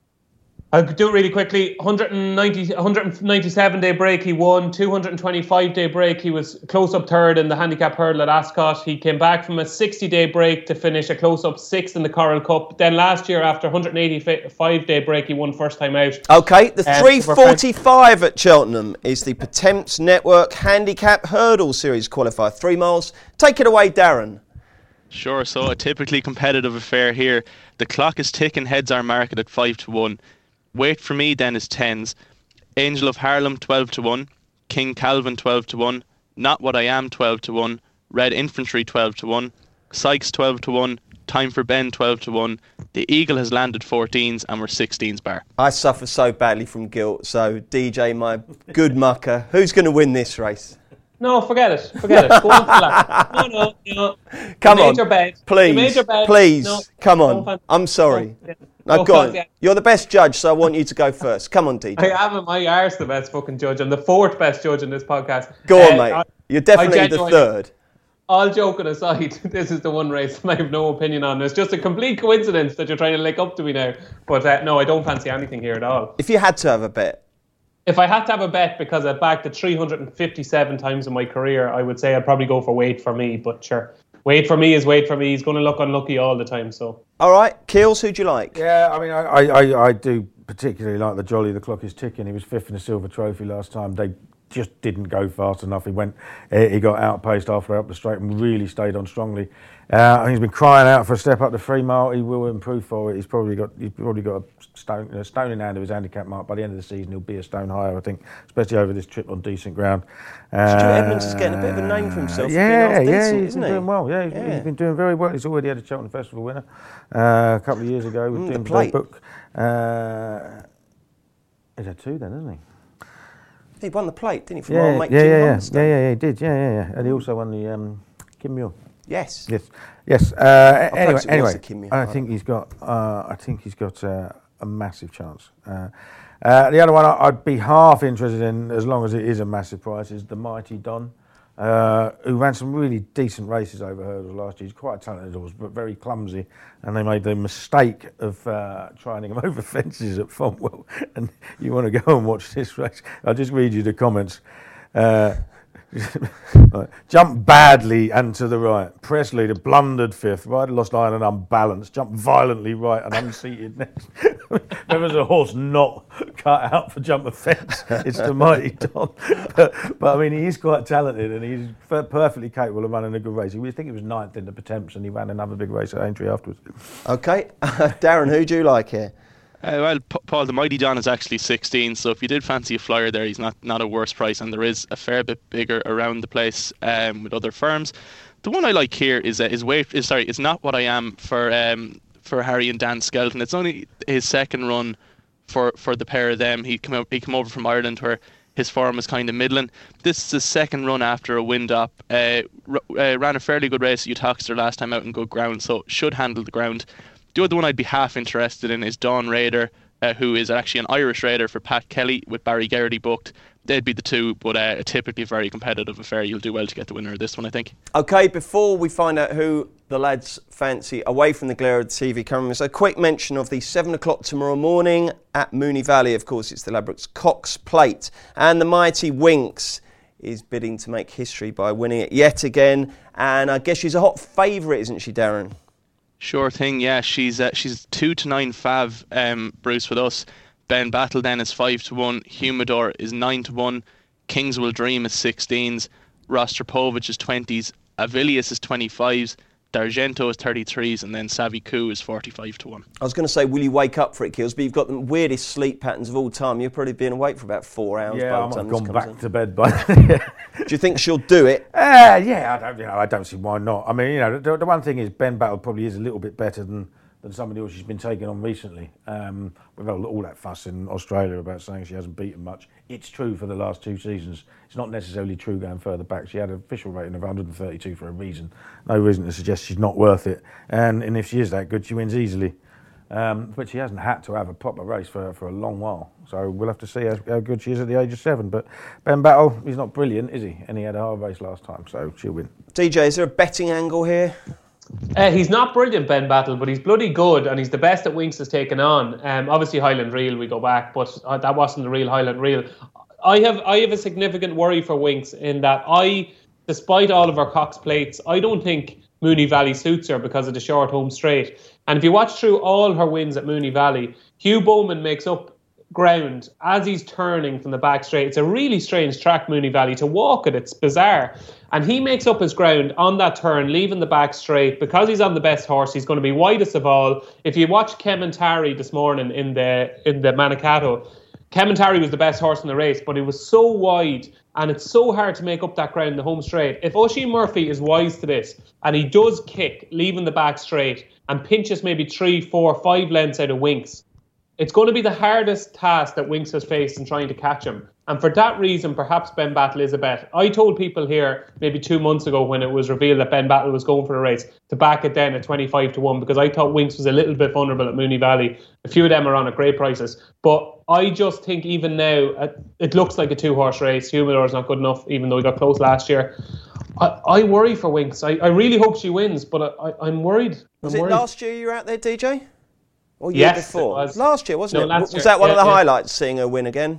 I'll do it really quickly. one hundred ninety, one hundred ninety-seven day break, he won. two hundred twenty-five day break, he was close up third in the handicap hurdle at Ascot. He came back from a sixty day break to finish a close up sixth in the Coral Cup. Then last year, after one hundred eighty-five day break, he won first time out. Okay, the Uh, three forty-five at Cheltenham is the Potemps Network Handicap Hurdle Series qualifier. Three miles. Take it away, Darren. Sure, so a typically competitive affair here. The clock is ticking, heads are marketed at five to one. Wait for Me then is tens. Angel of Harlem twelve to one. King Calvin twelve to one. Not What I Am twelve to one. Red Infantry twelve to one. Sykes twelve to one. Time for Ben twelve to one. The Eagle has landed fourteens and we're sixteens bar. I suffer so badly from guilt, so D J, my good mucker, who's going to win this race? No, forget it. Forget it. Go on for that. No, no, no. Come you on, made your bed. please, you made your bed. please, no, come no on. fan- I'm sorry. no, yeah. No, no go on. fan- You're the best judge, so I want you to go first. Come on, D J. I am my arse the best fucking judge. I'm the fourth best judge in this podcast. Go on, Uh, mate. I- You're definitely I the genuinely- third. All joking aside, this is the one race that I have no opinion on. It's just a complete coincidence that you're trying to lick up to me now. But uh, no, I don't fancy anything here at all. If you had to have a bet, If I had to have a bet, because I backed it three hundred fifty-seven times in my career, I would say I'd probably go for Wait For Me. But sure, Wait For Me is Wait For Me. He's going to look unlucky all the time. So, all right, Keels, who'd you like? Yeah, I mean, I, I, I, I do particularly like the Jolly. The clock is ticking. He was fifth in the Silver Trophy last time. They just didn't go fast enough. He went, he got outpaced halfway up the straight and really stayed on strongly. Uh, he's been crying out for a step up the three mile. He will improve for it. He's probably got he's probably got a stone, a stone in hand of his handicap mark. By the end of the season, he'll be a stone higher, I think, especially over this trip on decent ground. Uh, Stuart Edmonds is getting a bit of a name for himself. for Yeah, being half yeah, decent, he's isn't been he? doing well. Yeah, he's, Yeah. he's been doing very well. He's already had a Cheltenham Festival winner uh, a couple of years ago with Mm, the Doomsday plate. Book. Uh, he's had two then, hasn't he? He won the plate, didn't he, from Yeah, old yeah, mate yeah, Jim yeah, yeah, Humberstone? yeah, yeah, he did. Yeah, yeah, yeah. And he also won the um, Kim Muir. Yes. Yes, yes. Uh, anyway, perhaps it was anyway, the Kim Muir, I I think don't he's got. Uh, I think he's got uh, a massive chance. Uh, uh, the other one I- I'd be half interested in, as long as it is a massive price, is the Mighty Don, uh, who ran some really decent races over hurdles last year. He's quite a talented horse, but very clumsy, and they made the mistake of uh, trying him over fences at Fontwell. And you want to go and watch this race? I'll just read you the comments. Uh, Right. Jumped badly and to the right. Press leader blundered fifth. Right, lost line and unbalanced. Jumped violently right and unseated next. There was a horse not cut out for jump a fence. It's the Mighty Don. But, but I mean, he is quite talented and he's f- perfectly capable of running a good race. I think he was ninth in the Potemps and he ran another big race at Aintree afterwards. Okay. Darren, who do you like here? Uh, well, P- Paul, the Mighty Don is actually sixteen, so if you did fancy a flyer there, he's not, not a worse price, and there is a fair bit bigger around the place um, with other firms. The one I like here is uh, is wait is sorry, it's Not What I Am for um, for Harry and Dan Skelton. It's only his second run for, for the pair of them. He come out, he came over from Ireland where his form was kind of middling. This is his second run after a wind up. Uh, r- uh, ran a fairly good race at Uttoxeter last time out in good ground, so should handle the ground. The other one I'd be half interested in is Dawn Raider, uh, who is actually an Irish raider for Pat Kelly with Barry Geraghty booked. They'd be the two, but uh, typically a very competitive affair. You'll do well to get the winner of this one, I think. OK, before we find out who the lads fancy away from the glare of the T V cameras, a quick mention of the seven o'clock tomorrow morning at Mooney Valley. Of course, it's the Ladbrokes Cox Plate. And the mighty Winx is bidding to make history by winning it yet again. And I guess she's a hot favourite, isn't she, Darren? Sure thing, yeah. She's uh, she's two to nine fav, um, Bruce, with us. Ben Battle then is five to one. Humidor is nine to one. Kings Will Dream is sixteens. Rostropovich is twenties. Avilius is twenty-fives. D'Argento is thirty-threes. And then Savvy Coup is forty-five to one. I was going to say, will you wake up for it, Kills? But you've got the weirdest sleep patterns of all time. You've probably been awake for about four hours yeah, by I the time might have this gone comes back in. to bed by then. Do you think she'll do it? Uh, yeah, I don't, you know, I don't see why not. I mean, you know, the, the one thing is Ben Battle probably is a little bit better than, than somebody else she's been taking on recently. Um, with all, all that fuss in Australia about saying she hasn't beaten much. It's true for the last two seasons. It's not necessarily true going further back. She had an official rating of one hundred thirty-two for a reason. No reason to suggest she's not worth it. And, and if she is that good, she wins easily. Um, but she hasn't had to have a proper race for, for a long while. So we'll have to see how, how good she is at the age of seven. But Ben Battle, he's not brilliant, is he? And he had a hard race last time, so she'll win. D J, is there a betting angle here? Uh, he's not brilliant, Ben Battle, but he's bloody good, and he's the best that Winx has taken on. Um, obviously, Highland Reel, we go back, but uh, that wasn't the real Highland Reel. I have I have a significant worry for Winx in that I, despite all of her Cox Plates, I don't think Mooney Valley suits her because of the short home straight. And if you watch through all her wins at Mooney Valley, Hugh Bowman makes up ground as he's turning from the back straight. It's a really strange track, Mooney Valley. To walk it, it's bizarre. And he makes up his ground on that turn, leaving the back straight. Because he's on the best horse, he's going to be widest of all. If you watch Kementari this morning in the in the Manicato, Kementari was the best horse in the race, but it was so wide and it's so hard to make up that ground in the home straight. If Oisin Murphy is wise to this and he does kick, leaving the back straight and pinches maybe three, four, five lengths out of Winx, it's going to be the hardest task that Winx has faced in trying to catch him. And for that reason, perhaps Ben Battle is a bet. I told people here maybe two months ago when it was revealed that Ben Battle was going for the race to back it then at twenty-five to one because I thought Winx was a little bit vulnerable at Mooney Valley. A few of them are on at great prices. But I just think even now, it looks like a two-horse race. Humidor is not good enough, even though he got close last year. I, I worry for Winx. I, I really hope she wins, but I, I, I'm worried. I'm Was it worried. last year you were out there, D J? Or year Yes, before? it was. Last year, wasn't No, it? last Was year. that one of Yeah, the yeah. highlights, seeing her win again?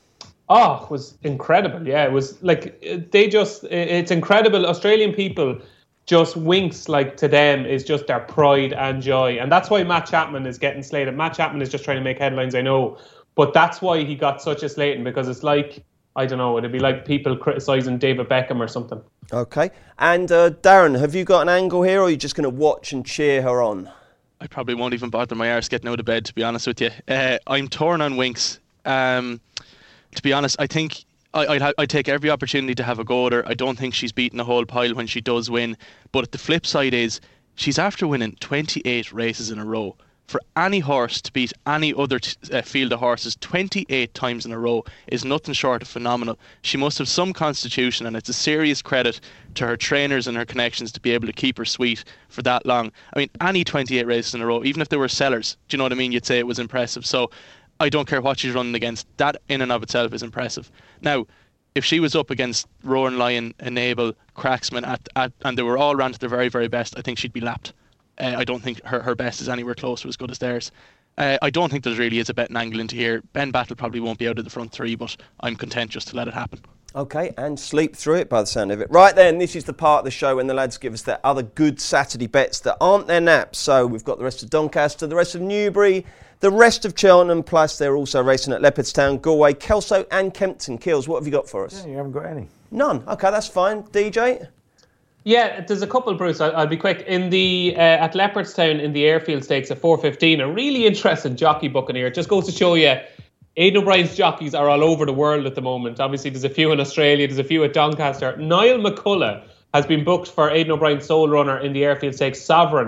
Oh, it was incredible. Yeah, it was like they just, it's incredible. Australian people just Winx, like to them, is just their pride and joy. And that's why Matt Chapman is getting slated. Matt Chapman is just trying to make headlines, I know. But that's why he got such a slating, because it's like, I don't know, it'd be like people criticising David Beckham or something. Okay. And uh, Darren, have you got an angle here, or are you just going to watch and cheer her on? I probably won't even bother my arse getting out of bed, to be honest with you. Uh, I'm torn on Winx. Um, to be honest, I think I, I'd, ha- I'd take every opportunity to have a go at her. I don't think she's beaten a whole pile when she does win. But the flip side is, she's after winning twenty-eight races in a row. For any horse to beat any other t- uh, field of horses twenty-eight times in a row is nothing short of phenomenal. She must have some constitution, and it's a serious credit to her trainers and her connections to be able to keep her sweet for that long. I mean, any twenty-eight races in a row, even if they were sellers, do you know what I mean? You'd say it was impressive. So I don't care what she's running against. That in and of itself is impressive. Now, if she was up against Roaring Lion, Enable, Cracksman, at, at, and they were all ran to their very, very best, I think she'd be lapped. Uh, I don't think her, her best is anywhere close to as good as theirs. Uh, I don't think there really is a betting angle into here. Ben Battle probably won't be out of the front three, but I'm content just to let it happen. Okay, and sleep through it by the sound of it. Right then, this is the part of the show when the lads give us their other good Saturday bets that aren't their naps. So we've got the rest of Doncaster, the rest of Newbury, the rest of Cheltenham, plus they're also racing at Leopardstown, Galway, Kelso and Kempton. Kills, what have you got for us? Yeah, you haven't got any. None. Okay, that's fine. D J? Yeah, there's a couple, Bruce. I'll, I'll be quick. In the uh, at Leopardstown in the Airfield Stakes at four fifteen, a really interesting jockey booking here. It just goes to show you, Aidan O'Brien's jockeys are all over the world at the moment. Obviously, there's a few in Australia, there's a few at Doncaster. Niall McCullough has been booked for Aidan O'Brien's sole runner in the Airfield Stakes, Sovereign.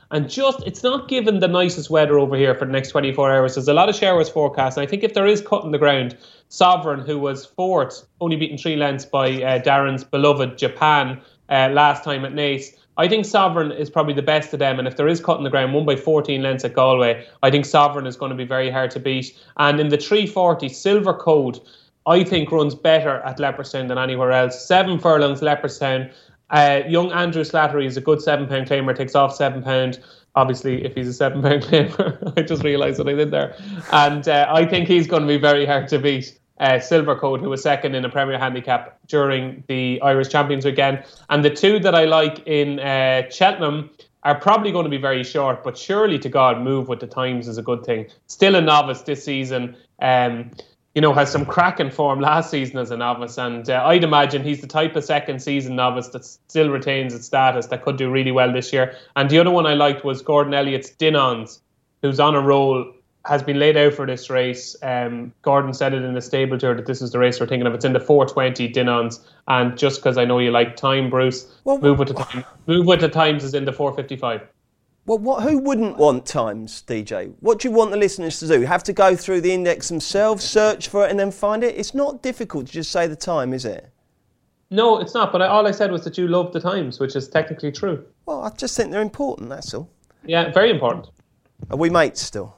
And just, it's not given the nicest weather over here for the next twenty-four hours. There's a lot of showers forecast. And I think if there is cutting the ground, Sovereign, who was fourth, only beaten three lengths by uh, Darren's beloved Japan uh, last time at Naas, I think Sovereign is probably the best of them. And if there is cutting the ground, won by fourteen lengths at Galway, I think Sovereign is going to be very hard to beat. And in the three forty, Silver Code, I think runs better at Leopardstown than anywhere else. Seven furlongs, Leopardstown. Uh, young Andrew Slattery is a good seven pound claimer, takes off seven pound. Obviously, if he's a seven pound claimer, I just realised what I did there. And uh, I think he's going to be very hard to beat. Uh, Silver Code, who was second in a Premier Handicap during the Irish Champions weekend. And the two that I like in uh, Cheltenham are probably going to be very short, but surely to God, Move with the Times is a good thing. Still a novice this season. Um, you know, has some cracking form last season as a novice, and uh, I'd imagine he's the type of second season novice that still retains its status, that could do really well this year. And the other one I liked was Gordon Elliott's Dinons, who's on a roll, has been laid out for this race. Um, Gordon said it in the stable tour that this is the race we're thinking of. It's in the four twenty Dinons, and just because I know you like time, Bruce, well, Move with the Times. Move with the Times is in the four fifty-five. Well, what, who wouldn't want Times, D J? What do you want the listeners to do? Have to go through the index themselves, search for it and then find it? It's not difficult to just say the time, is it? No, it's not. But I, all I said was that you love the Times, which is technically true. Well, I just think they're important, that's all. Yeah, very important. Are we mates still?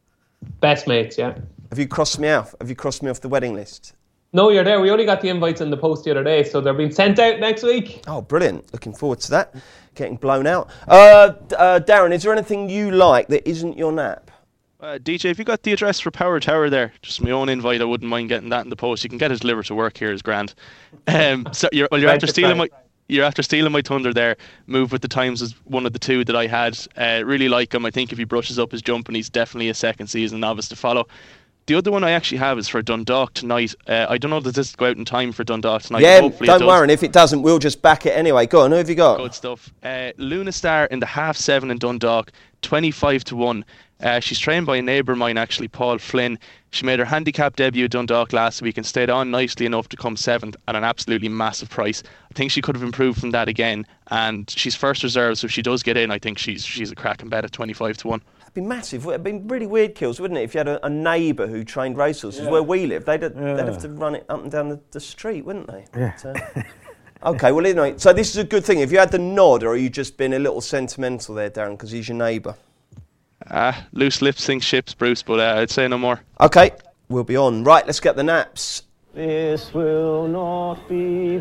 Best mates, yeah. Have you crossed me off? Have you crossed me off the wedding list? No, you're there. We only got the invites in the post the other day, so they're being sent out next week. Oh, brilliant. Looking forward to that. Getting blown out. Uh, uh, Darren, is there anything you like that isn't your nap? Uh, D J, have you got the address for Power Tower there? Just my own invite. I wouldn't mind getting that in the post. You can get it delivered to work here. Is grand. Um, so you're, well, you're after stealing my... You're after stealing my thunder there. Move with the Times is one of the two that I had. Uh, really like him. I think if he brushes up his jump, and he's definitely a second season novice to follow. The other one I actually have is for Dundalk tonight. Uh, I don't know that this will go out in time for Dundalk tonight. Yeah, Hopefully don't worry. And if it doesn't, we'll just back it anyway. Go on, who have you got? Good stuff. Uh, Luna Star in the half seven in Dundalk, twenty-five to one. Uh, she's trained by a neighbour of mine, actually, Paul Flynn. She made her handicap debut at Dundalk last week and stayed on nicely enough to come seventh at an absolutely massive price. I think she could have improved from that again. And she's first reserve, so if she does get in, I think she's she's a cracking bet at twenty-five to one. It'd be massive. It'd be really weird, Kills, wouldn't it? If you had a, a neighbour who trained racehorses yeah. where we live, they'd, yeah. they'd have to run it up and down the, the street, wouldn't they? Yeah. But, uh, okay, well, anyway, so this is a good thing. Have you had the nod, or are you just being a little sentimental there, Darren, because he's your neighbour? Ah, uh, loose lips sink ships, Bruce, but uh, I'd say no more. Okay, we'll be on. Right, let's get the naps. This will not be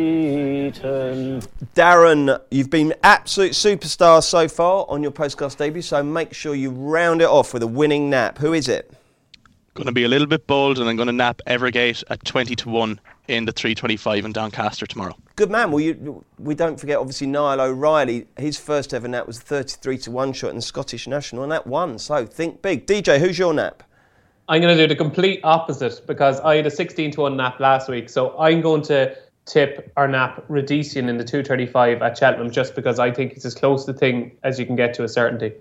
beaten. Darren, you've been absolute superstar so far on your postcast debut, so make sure you round it off with a winning nap. Who is it? Going to be a little bit bold, and I'm going to nap Evergate at twenty to one in the three twenty-five in Doncaster tomorrow. Good man. Well, you, we don't forget, obviously, Niall O'Reilly. His first ever nap was thirty-three to one shot in the Scottish National, and that won. So think big. D J, who's your nap? I'm going to do the complete opposite because I had a sixteen to one nap last week. So I'm going to tip our nap Radician in the two thirty-five at Cheltenham just because I think it's as close to the thing as you can get to a certainty.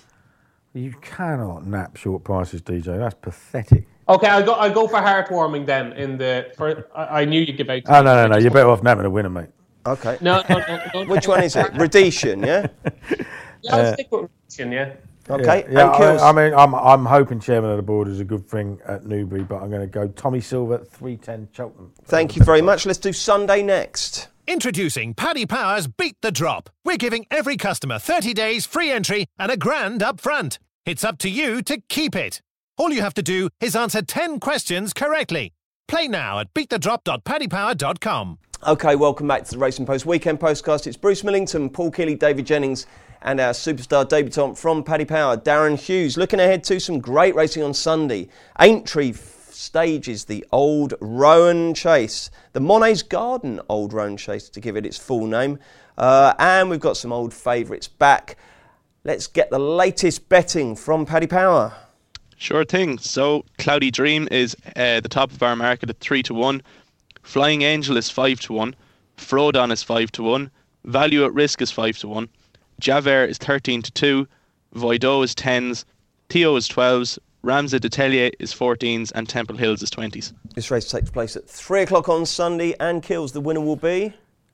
You cannot nap short prices, D J. That's pathetic. Okay, I'll go I'll go for heartwarming then. In the for, I, I knew you'd give out. Oh, no, no, no. You're better off napping a winner, mate. Okay. No, no, no. no Which one is it? Radician, yeah? Yeah, I'll Uh, stick with Radician, yeah. Okay, yeah, and Kills. I, I mean, I'm I'm hoping chairman of the board is a good thing at Newbury, but I'm going to go Tommy Silver, three ten Cheltenham. Thank you very much. Let's do Sunday next. Introducing Paddy Power's Beat the Drop. We're giving every customer thirty days free entry and a grand up front. It's up to you to keep it. All you have to do is answer ten questions correctly. Play now at beat the drop dot paddy power dot com. Okay, welcome back to the Racing Post Weekend Postcast. It's Bruce Millington, Paul Keeley, David Jennings, and our superstar debutant from Paddy Power, Darren Hughes. Looking ahead to some great racing on Sunday. Aintree stages the Old Rowan Chase, the Monet's Garden Old Rowan Chase to give it its full name. Uh, and we've got some old favourites back. Let's get the latest betting from Paddy Power. Sure thing. So Cloudy Dream is uh, the top of our market at three to one. Flying Angel is five to one. Frodon is five to one. Value at Risk is five to one. Javert is thirteen to two. Voideau is tens. Theo is twelves. Ramsey Detellier is fourteens. And Temple Hills is twenties. This race takes place at three o'clock on Sunday, and Kills, the winner will be...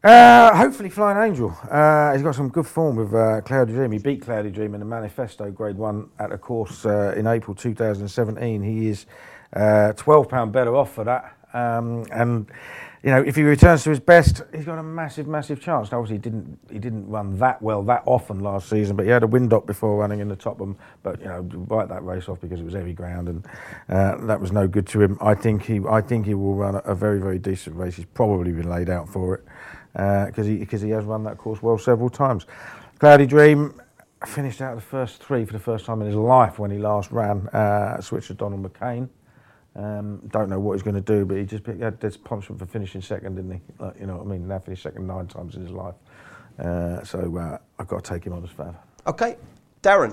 Uh, hopefully Flying Angel. Uh, he's got some good form with uh, Cloudy Dream. He beat Cloudy Dream in the Manifesto Grade one at a course uh, in April two thousand seventeen. He is uh, twelve pounds better off for that. Um, and, you know, if he returns to his best, he's got a massive, massive chance. Now, obviously, he didn't he didn't run that well that often last season, but he had a wind up before running in the Topham. But, you know, bite that race off because it was heavy ground, and uh, that was no good to him. I think he I think he will run a, a very, very decent race. He's probably been laid out for it. Because uh, he because he has run that course well several times. Cloudy Dream finished out the first three for the first time in his life when he last ran. Uh, switched to Donald McCain. Um, don't know what he's going to do, but he just he had this punishment for finishing second, didn't he? Like, you know what I mean? Now finished second nine times in his life. Uh, so uh, I've got to take him on as fav. Okay, Darren.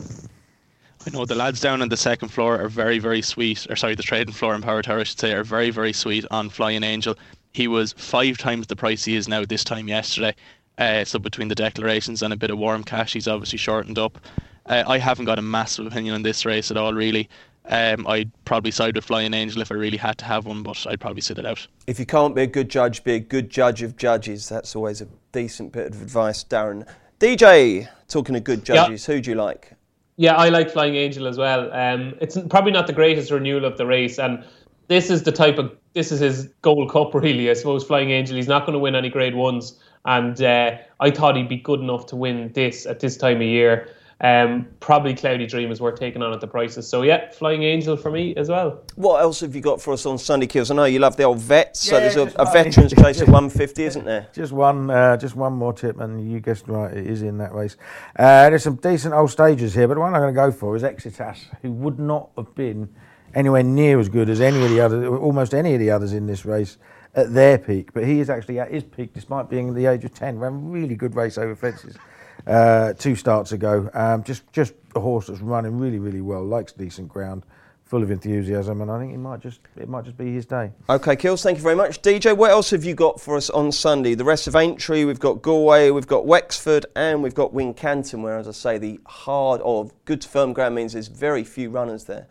I know the lads down on the second floor are very, very sweet. Or sorry, the trading floor in Power Tower, I should say, are very, very sweet on Flying Angel. He was five times the price he is now this time yesterday. Uh, so between the declarations and a bit of warm cash, he's obviously shortened up. Uh, I haven't got a massive opinion on this race at all, really. Um, I'd probably side with Flying Angel if I really had to have one, but I'd probably sit it out. If you can't be a good judge, be a good judge of judges. That's always a decent bit of advice, Darren. D J, talking of good judges, yeah. Who do you like? Yeah, I like Flying Angel as well. Um, it's probably not the greatest renewal of the race, and this is the type of this is his Gold Cup, really. I suppose Flying Angel, he's not going to win any Grade Ones, and uh, I thought he'd be good enough to win this at this time of year. Um, probably Cloudy Dream is worth taking on at the prices. So yeah, Flying Angel for me as well. What else have you got for us on Sunday, Kills? I know you love the old vets, so yeah, there's a, a veterans chase at one fifty, isn't there? Just one, uh, just one more tip, and you guessed right, it is in that race. Uh, there's some decent old stages here, but the one I'm going to go for is Exitas, who would not have been anywhere near as good as any of the others, almost any of the others in this race at their peak. But he is actually at his peak, despite being at the age of ten. Ran a really good race over fences uh, two starts ago. Um, just, just a horse that's running really, really well, likes decent ground, full of enthusiasm, and I think it might just, it might just be his day. Okay, Kills, thank you very much. D J, what else have you got for us on Sunday? The rest of Aintree, we've got Galway, we've got Wexford, and we've got Wincanton, where, as I say, the hard, or good firm ground means there's very few runners there.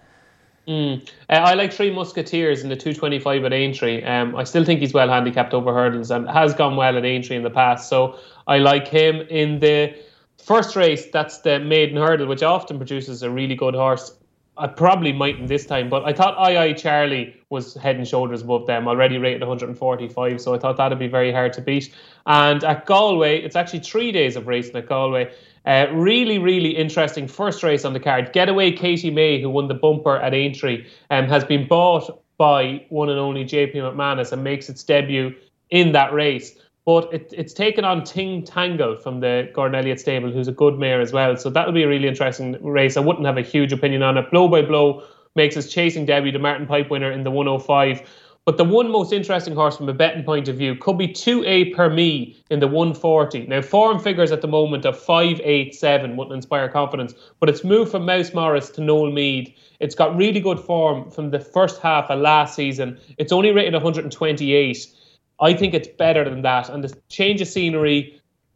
Mm. Uh, I like Three Musketeers in the two twenty-five at Aintree. Um, I still think he's well handicapped over hurdles and has gone well at Aintree in the past. So I like him in the first race. That's the maiden hurdle, which often produces a really good horse. I probably mightn't this time, but I thought I I Charlie was head and shoulders above them, already rated one forty-five, so I thought that'd be very hard to beat. And at Galway, it's actually three days of racing at Galway. Uh, really, really interesting first race on the card. Getaway Katie May, who won the bumper at Aintree, um, has been bought by one and only J P McManus and makes its debut in that race. But it, it's taken on Ting Tangle from the Gordon Elliott stable, who's a good mare as well. So that'll be a really interesting race. I wouldn't have a huge opinion on it. Blow by Blow makes his chasing debut, the Martin Pipe winner in the one oh five. But the one most interesting horse from a betting point of view could be two A per me in the one forty. Now, form figures at the moment of five eight seven wouldn't inspire confidence, but it's moved from Mouse Morris to Noel Mead. It's got really good form from the first half of last season. It's only rated one twenty-eight. I think it's better than that. And the change of scenery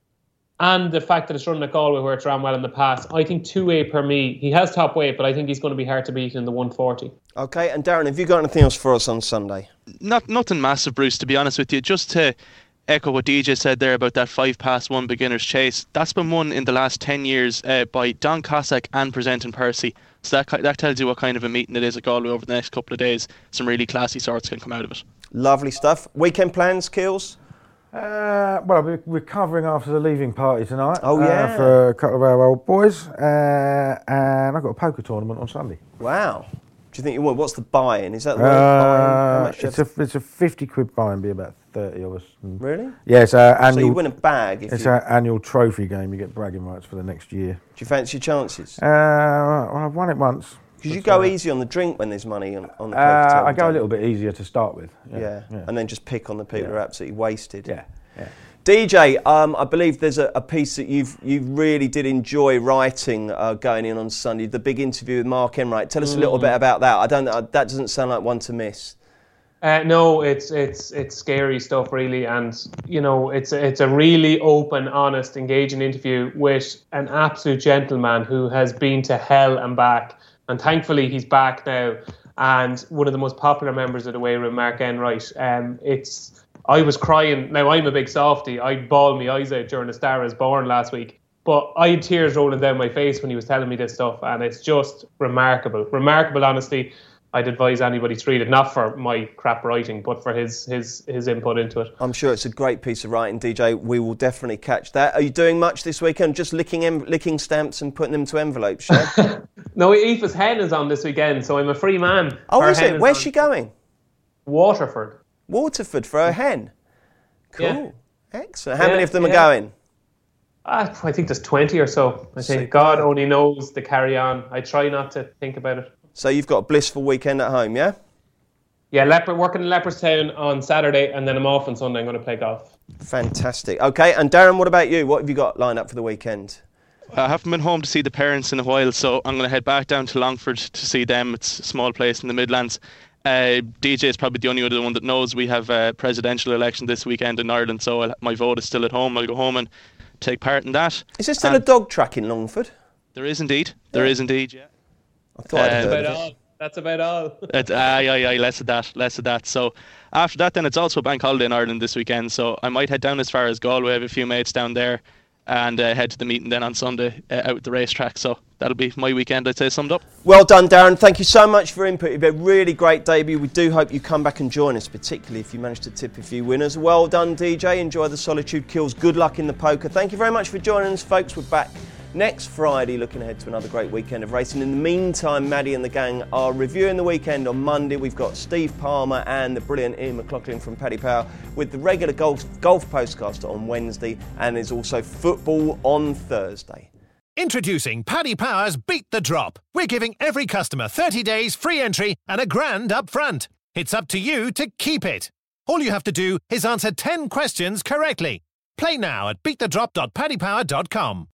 and the fact that it's running at Galway where it's ran well in the past, I think two A per me. He has top weight, but I think he's going to be hard to beat in the one forty. Okay, and Darren, have you got anything else for us on Sunday? Not Nothing massive, Bruce, to be honest with you. Just to echo what D J said there about that five past one beginner's chase, that's been won in the last ten years uh, by Don Cossack and Presenting Percy. So that, that tells you what kind of a meeting it is at Galway over the next couple of days. Some really classy sorts can come out of it. Lovely stuff. Weekend plans, Kills? Uh, well, we're recovering after the leaving party tonight. Oh, yeah. Uh, for a couple of our old boys. Uh, and I've got a poker tournament on Sunday. Wow. Do you think you will? What's the buy-in? Is that the uh, buy-in? How much it's, a, it's a fifty quid buy-in, be about thirty of us. And really? Yeah, it's our annual... So you win a bag? If it's you... our annual trophy game. You get bragging rights for the next year. Do you fancy your chances? Uh, well, I've won it once. Because you go uh, easy on the drink when there's money on, on the uh, poker I go a little bit easier to start with. Yeah, yeah. yeah. And then just pick on the people yeah. who are absolutely wasted. Yeah, yeah. D J, um, I believe there's a, a piece that you've you really did enjoy writing uh, going in on Sunday. The big interview with Mark Enright. Tell us mm. a little bit about that. I don't. Uh, that doesn't sound like one to miss. Uh, no, it's it's it's scary stuff, really, and you know it's it's a really open, honest, engaging interview with an absolute gentleman who has been to hell and back, and thankfully he's back now. And one of the most popular members of the Way Room, Mark Enright. Um, it's. I was crying. Now, I'm a big softie. I bawled my eyes out during A Star Is Born last week. But I had tears rolling down my face when he was telling me this stuff. And it's just remarkable. Remarkable, honestly. I'd advise anybody to read it, not for my crap writing, but for his his his input into it. I'm sure it's a great piece of writing, D J. We will definitely catch that. Are you doing much this weekend? Just licking em- licking stamps and putting them to envelopes, yeah? No, Aoife's hen is on this weekend, so I'm a free man. Oh, Her is hen it? Where's on she going? Waterford. Waterford for her hen. Cool. Yeah. Excellent. How Yeah, many of them yeah. are going? Ah, I think there's twenty or so. I think Superb. God only knows the carry on. I try not to think about it. So you've got a blissful weekend at home, yeah? Yeah, Leopard, working in Leopardstown on Saturday, and then I'm off on Sunday. I'm going to play golf. Fantastic. Okay, and Darren, what about you? What have you got lined up for the weekend? I haven't been home to see the parents in a while, so I'm going to head back down to Longford to see them. It's a small place in the Midlands. Uh, D J is probably the only other one that knows we have a presidential election this weekend in Ireland, so I'll, my vote is still at home. I'll go home and take part in that. Is there still And a dog track in Longford? There is indeed. There Yeah. is indeed, yeah. I thought I'd Uh, heard About of it. all. That's about all. It, aye, aye, aye, less of that, less of that. So after that, then it's also a bank holiday in Ireland this weekend. So I might head down as far as Galway. I have a few mates down there, and uh, head to the meeting then on Sunday uh, out at the racetrack. So that'll be my weekend, I'd say, summed up. Well done, Darren. Thank you so much for your input. You've been a really great debut. We do hope you come back and join us, particularly if you manage to tip a few winners. Well done, D J. Enjoy the Solitude Kills. Good luck in the poker. Thank you very much for joining us, folks. We're back next Friday, looking ahead to another great weekend of racing. In the meantime, Maddie and the gang are reviewing the weekend on Monday. We've got Steve Palmer and the brilliant Ian McLaughlin from Paddy Power with the regular golf, golf postcast on Wednesday, and there's also football on Thursday. Introducing Paddy Power's Beat the Drop. We're giving every customer thirty days free entry and a grand up front. It's up to you to keep it. All you have to do is answer ten questions correctly. Play now at beat the drop dot paddy power dot com.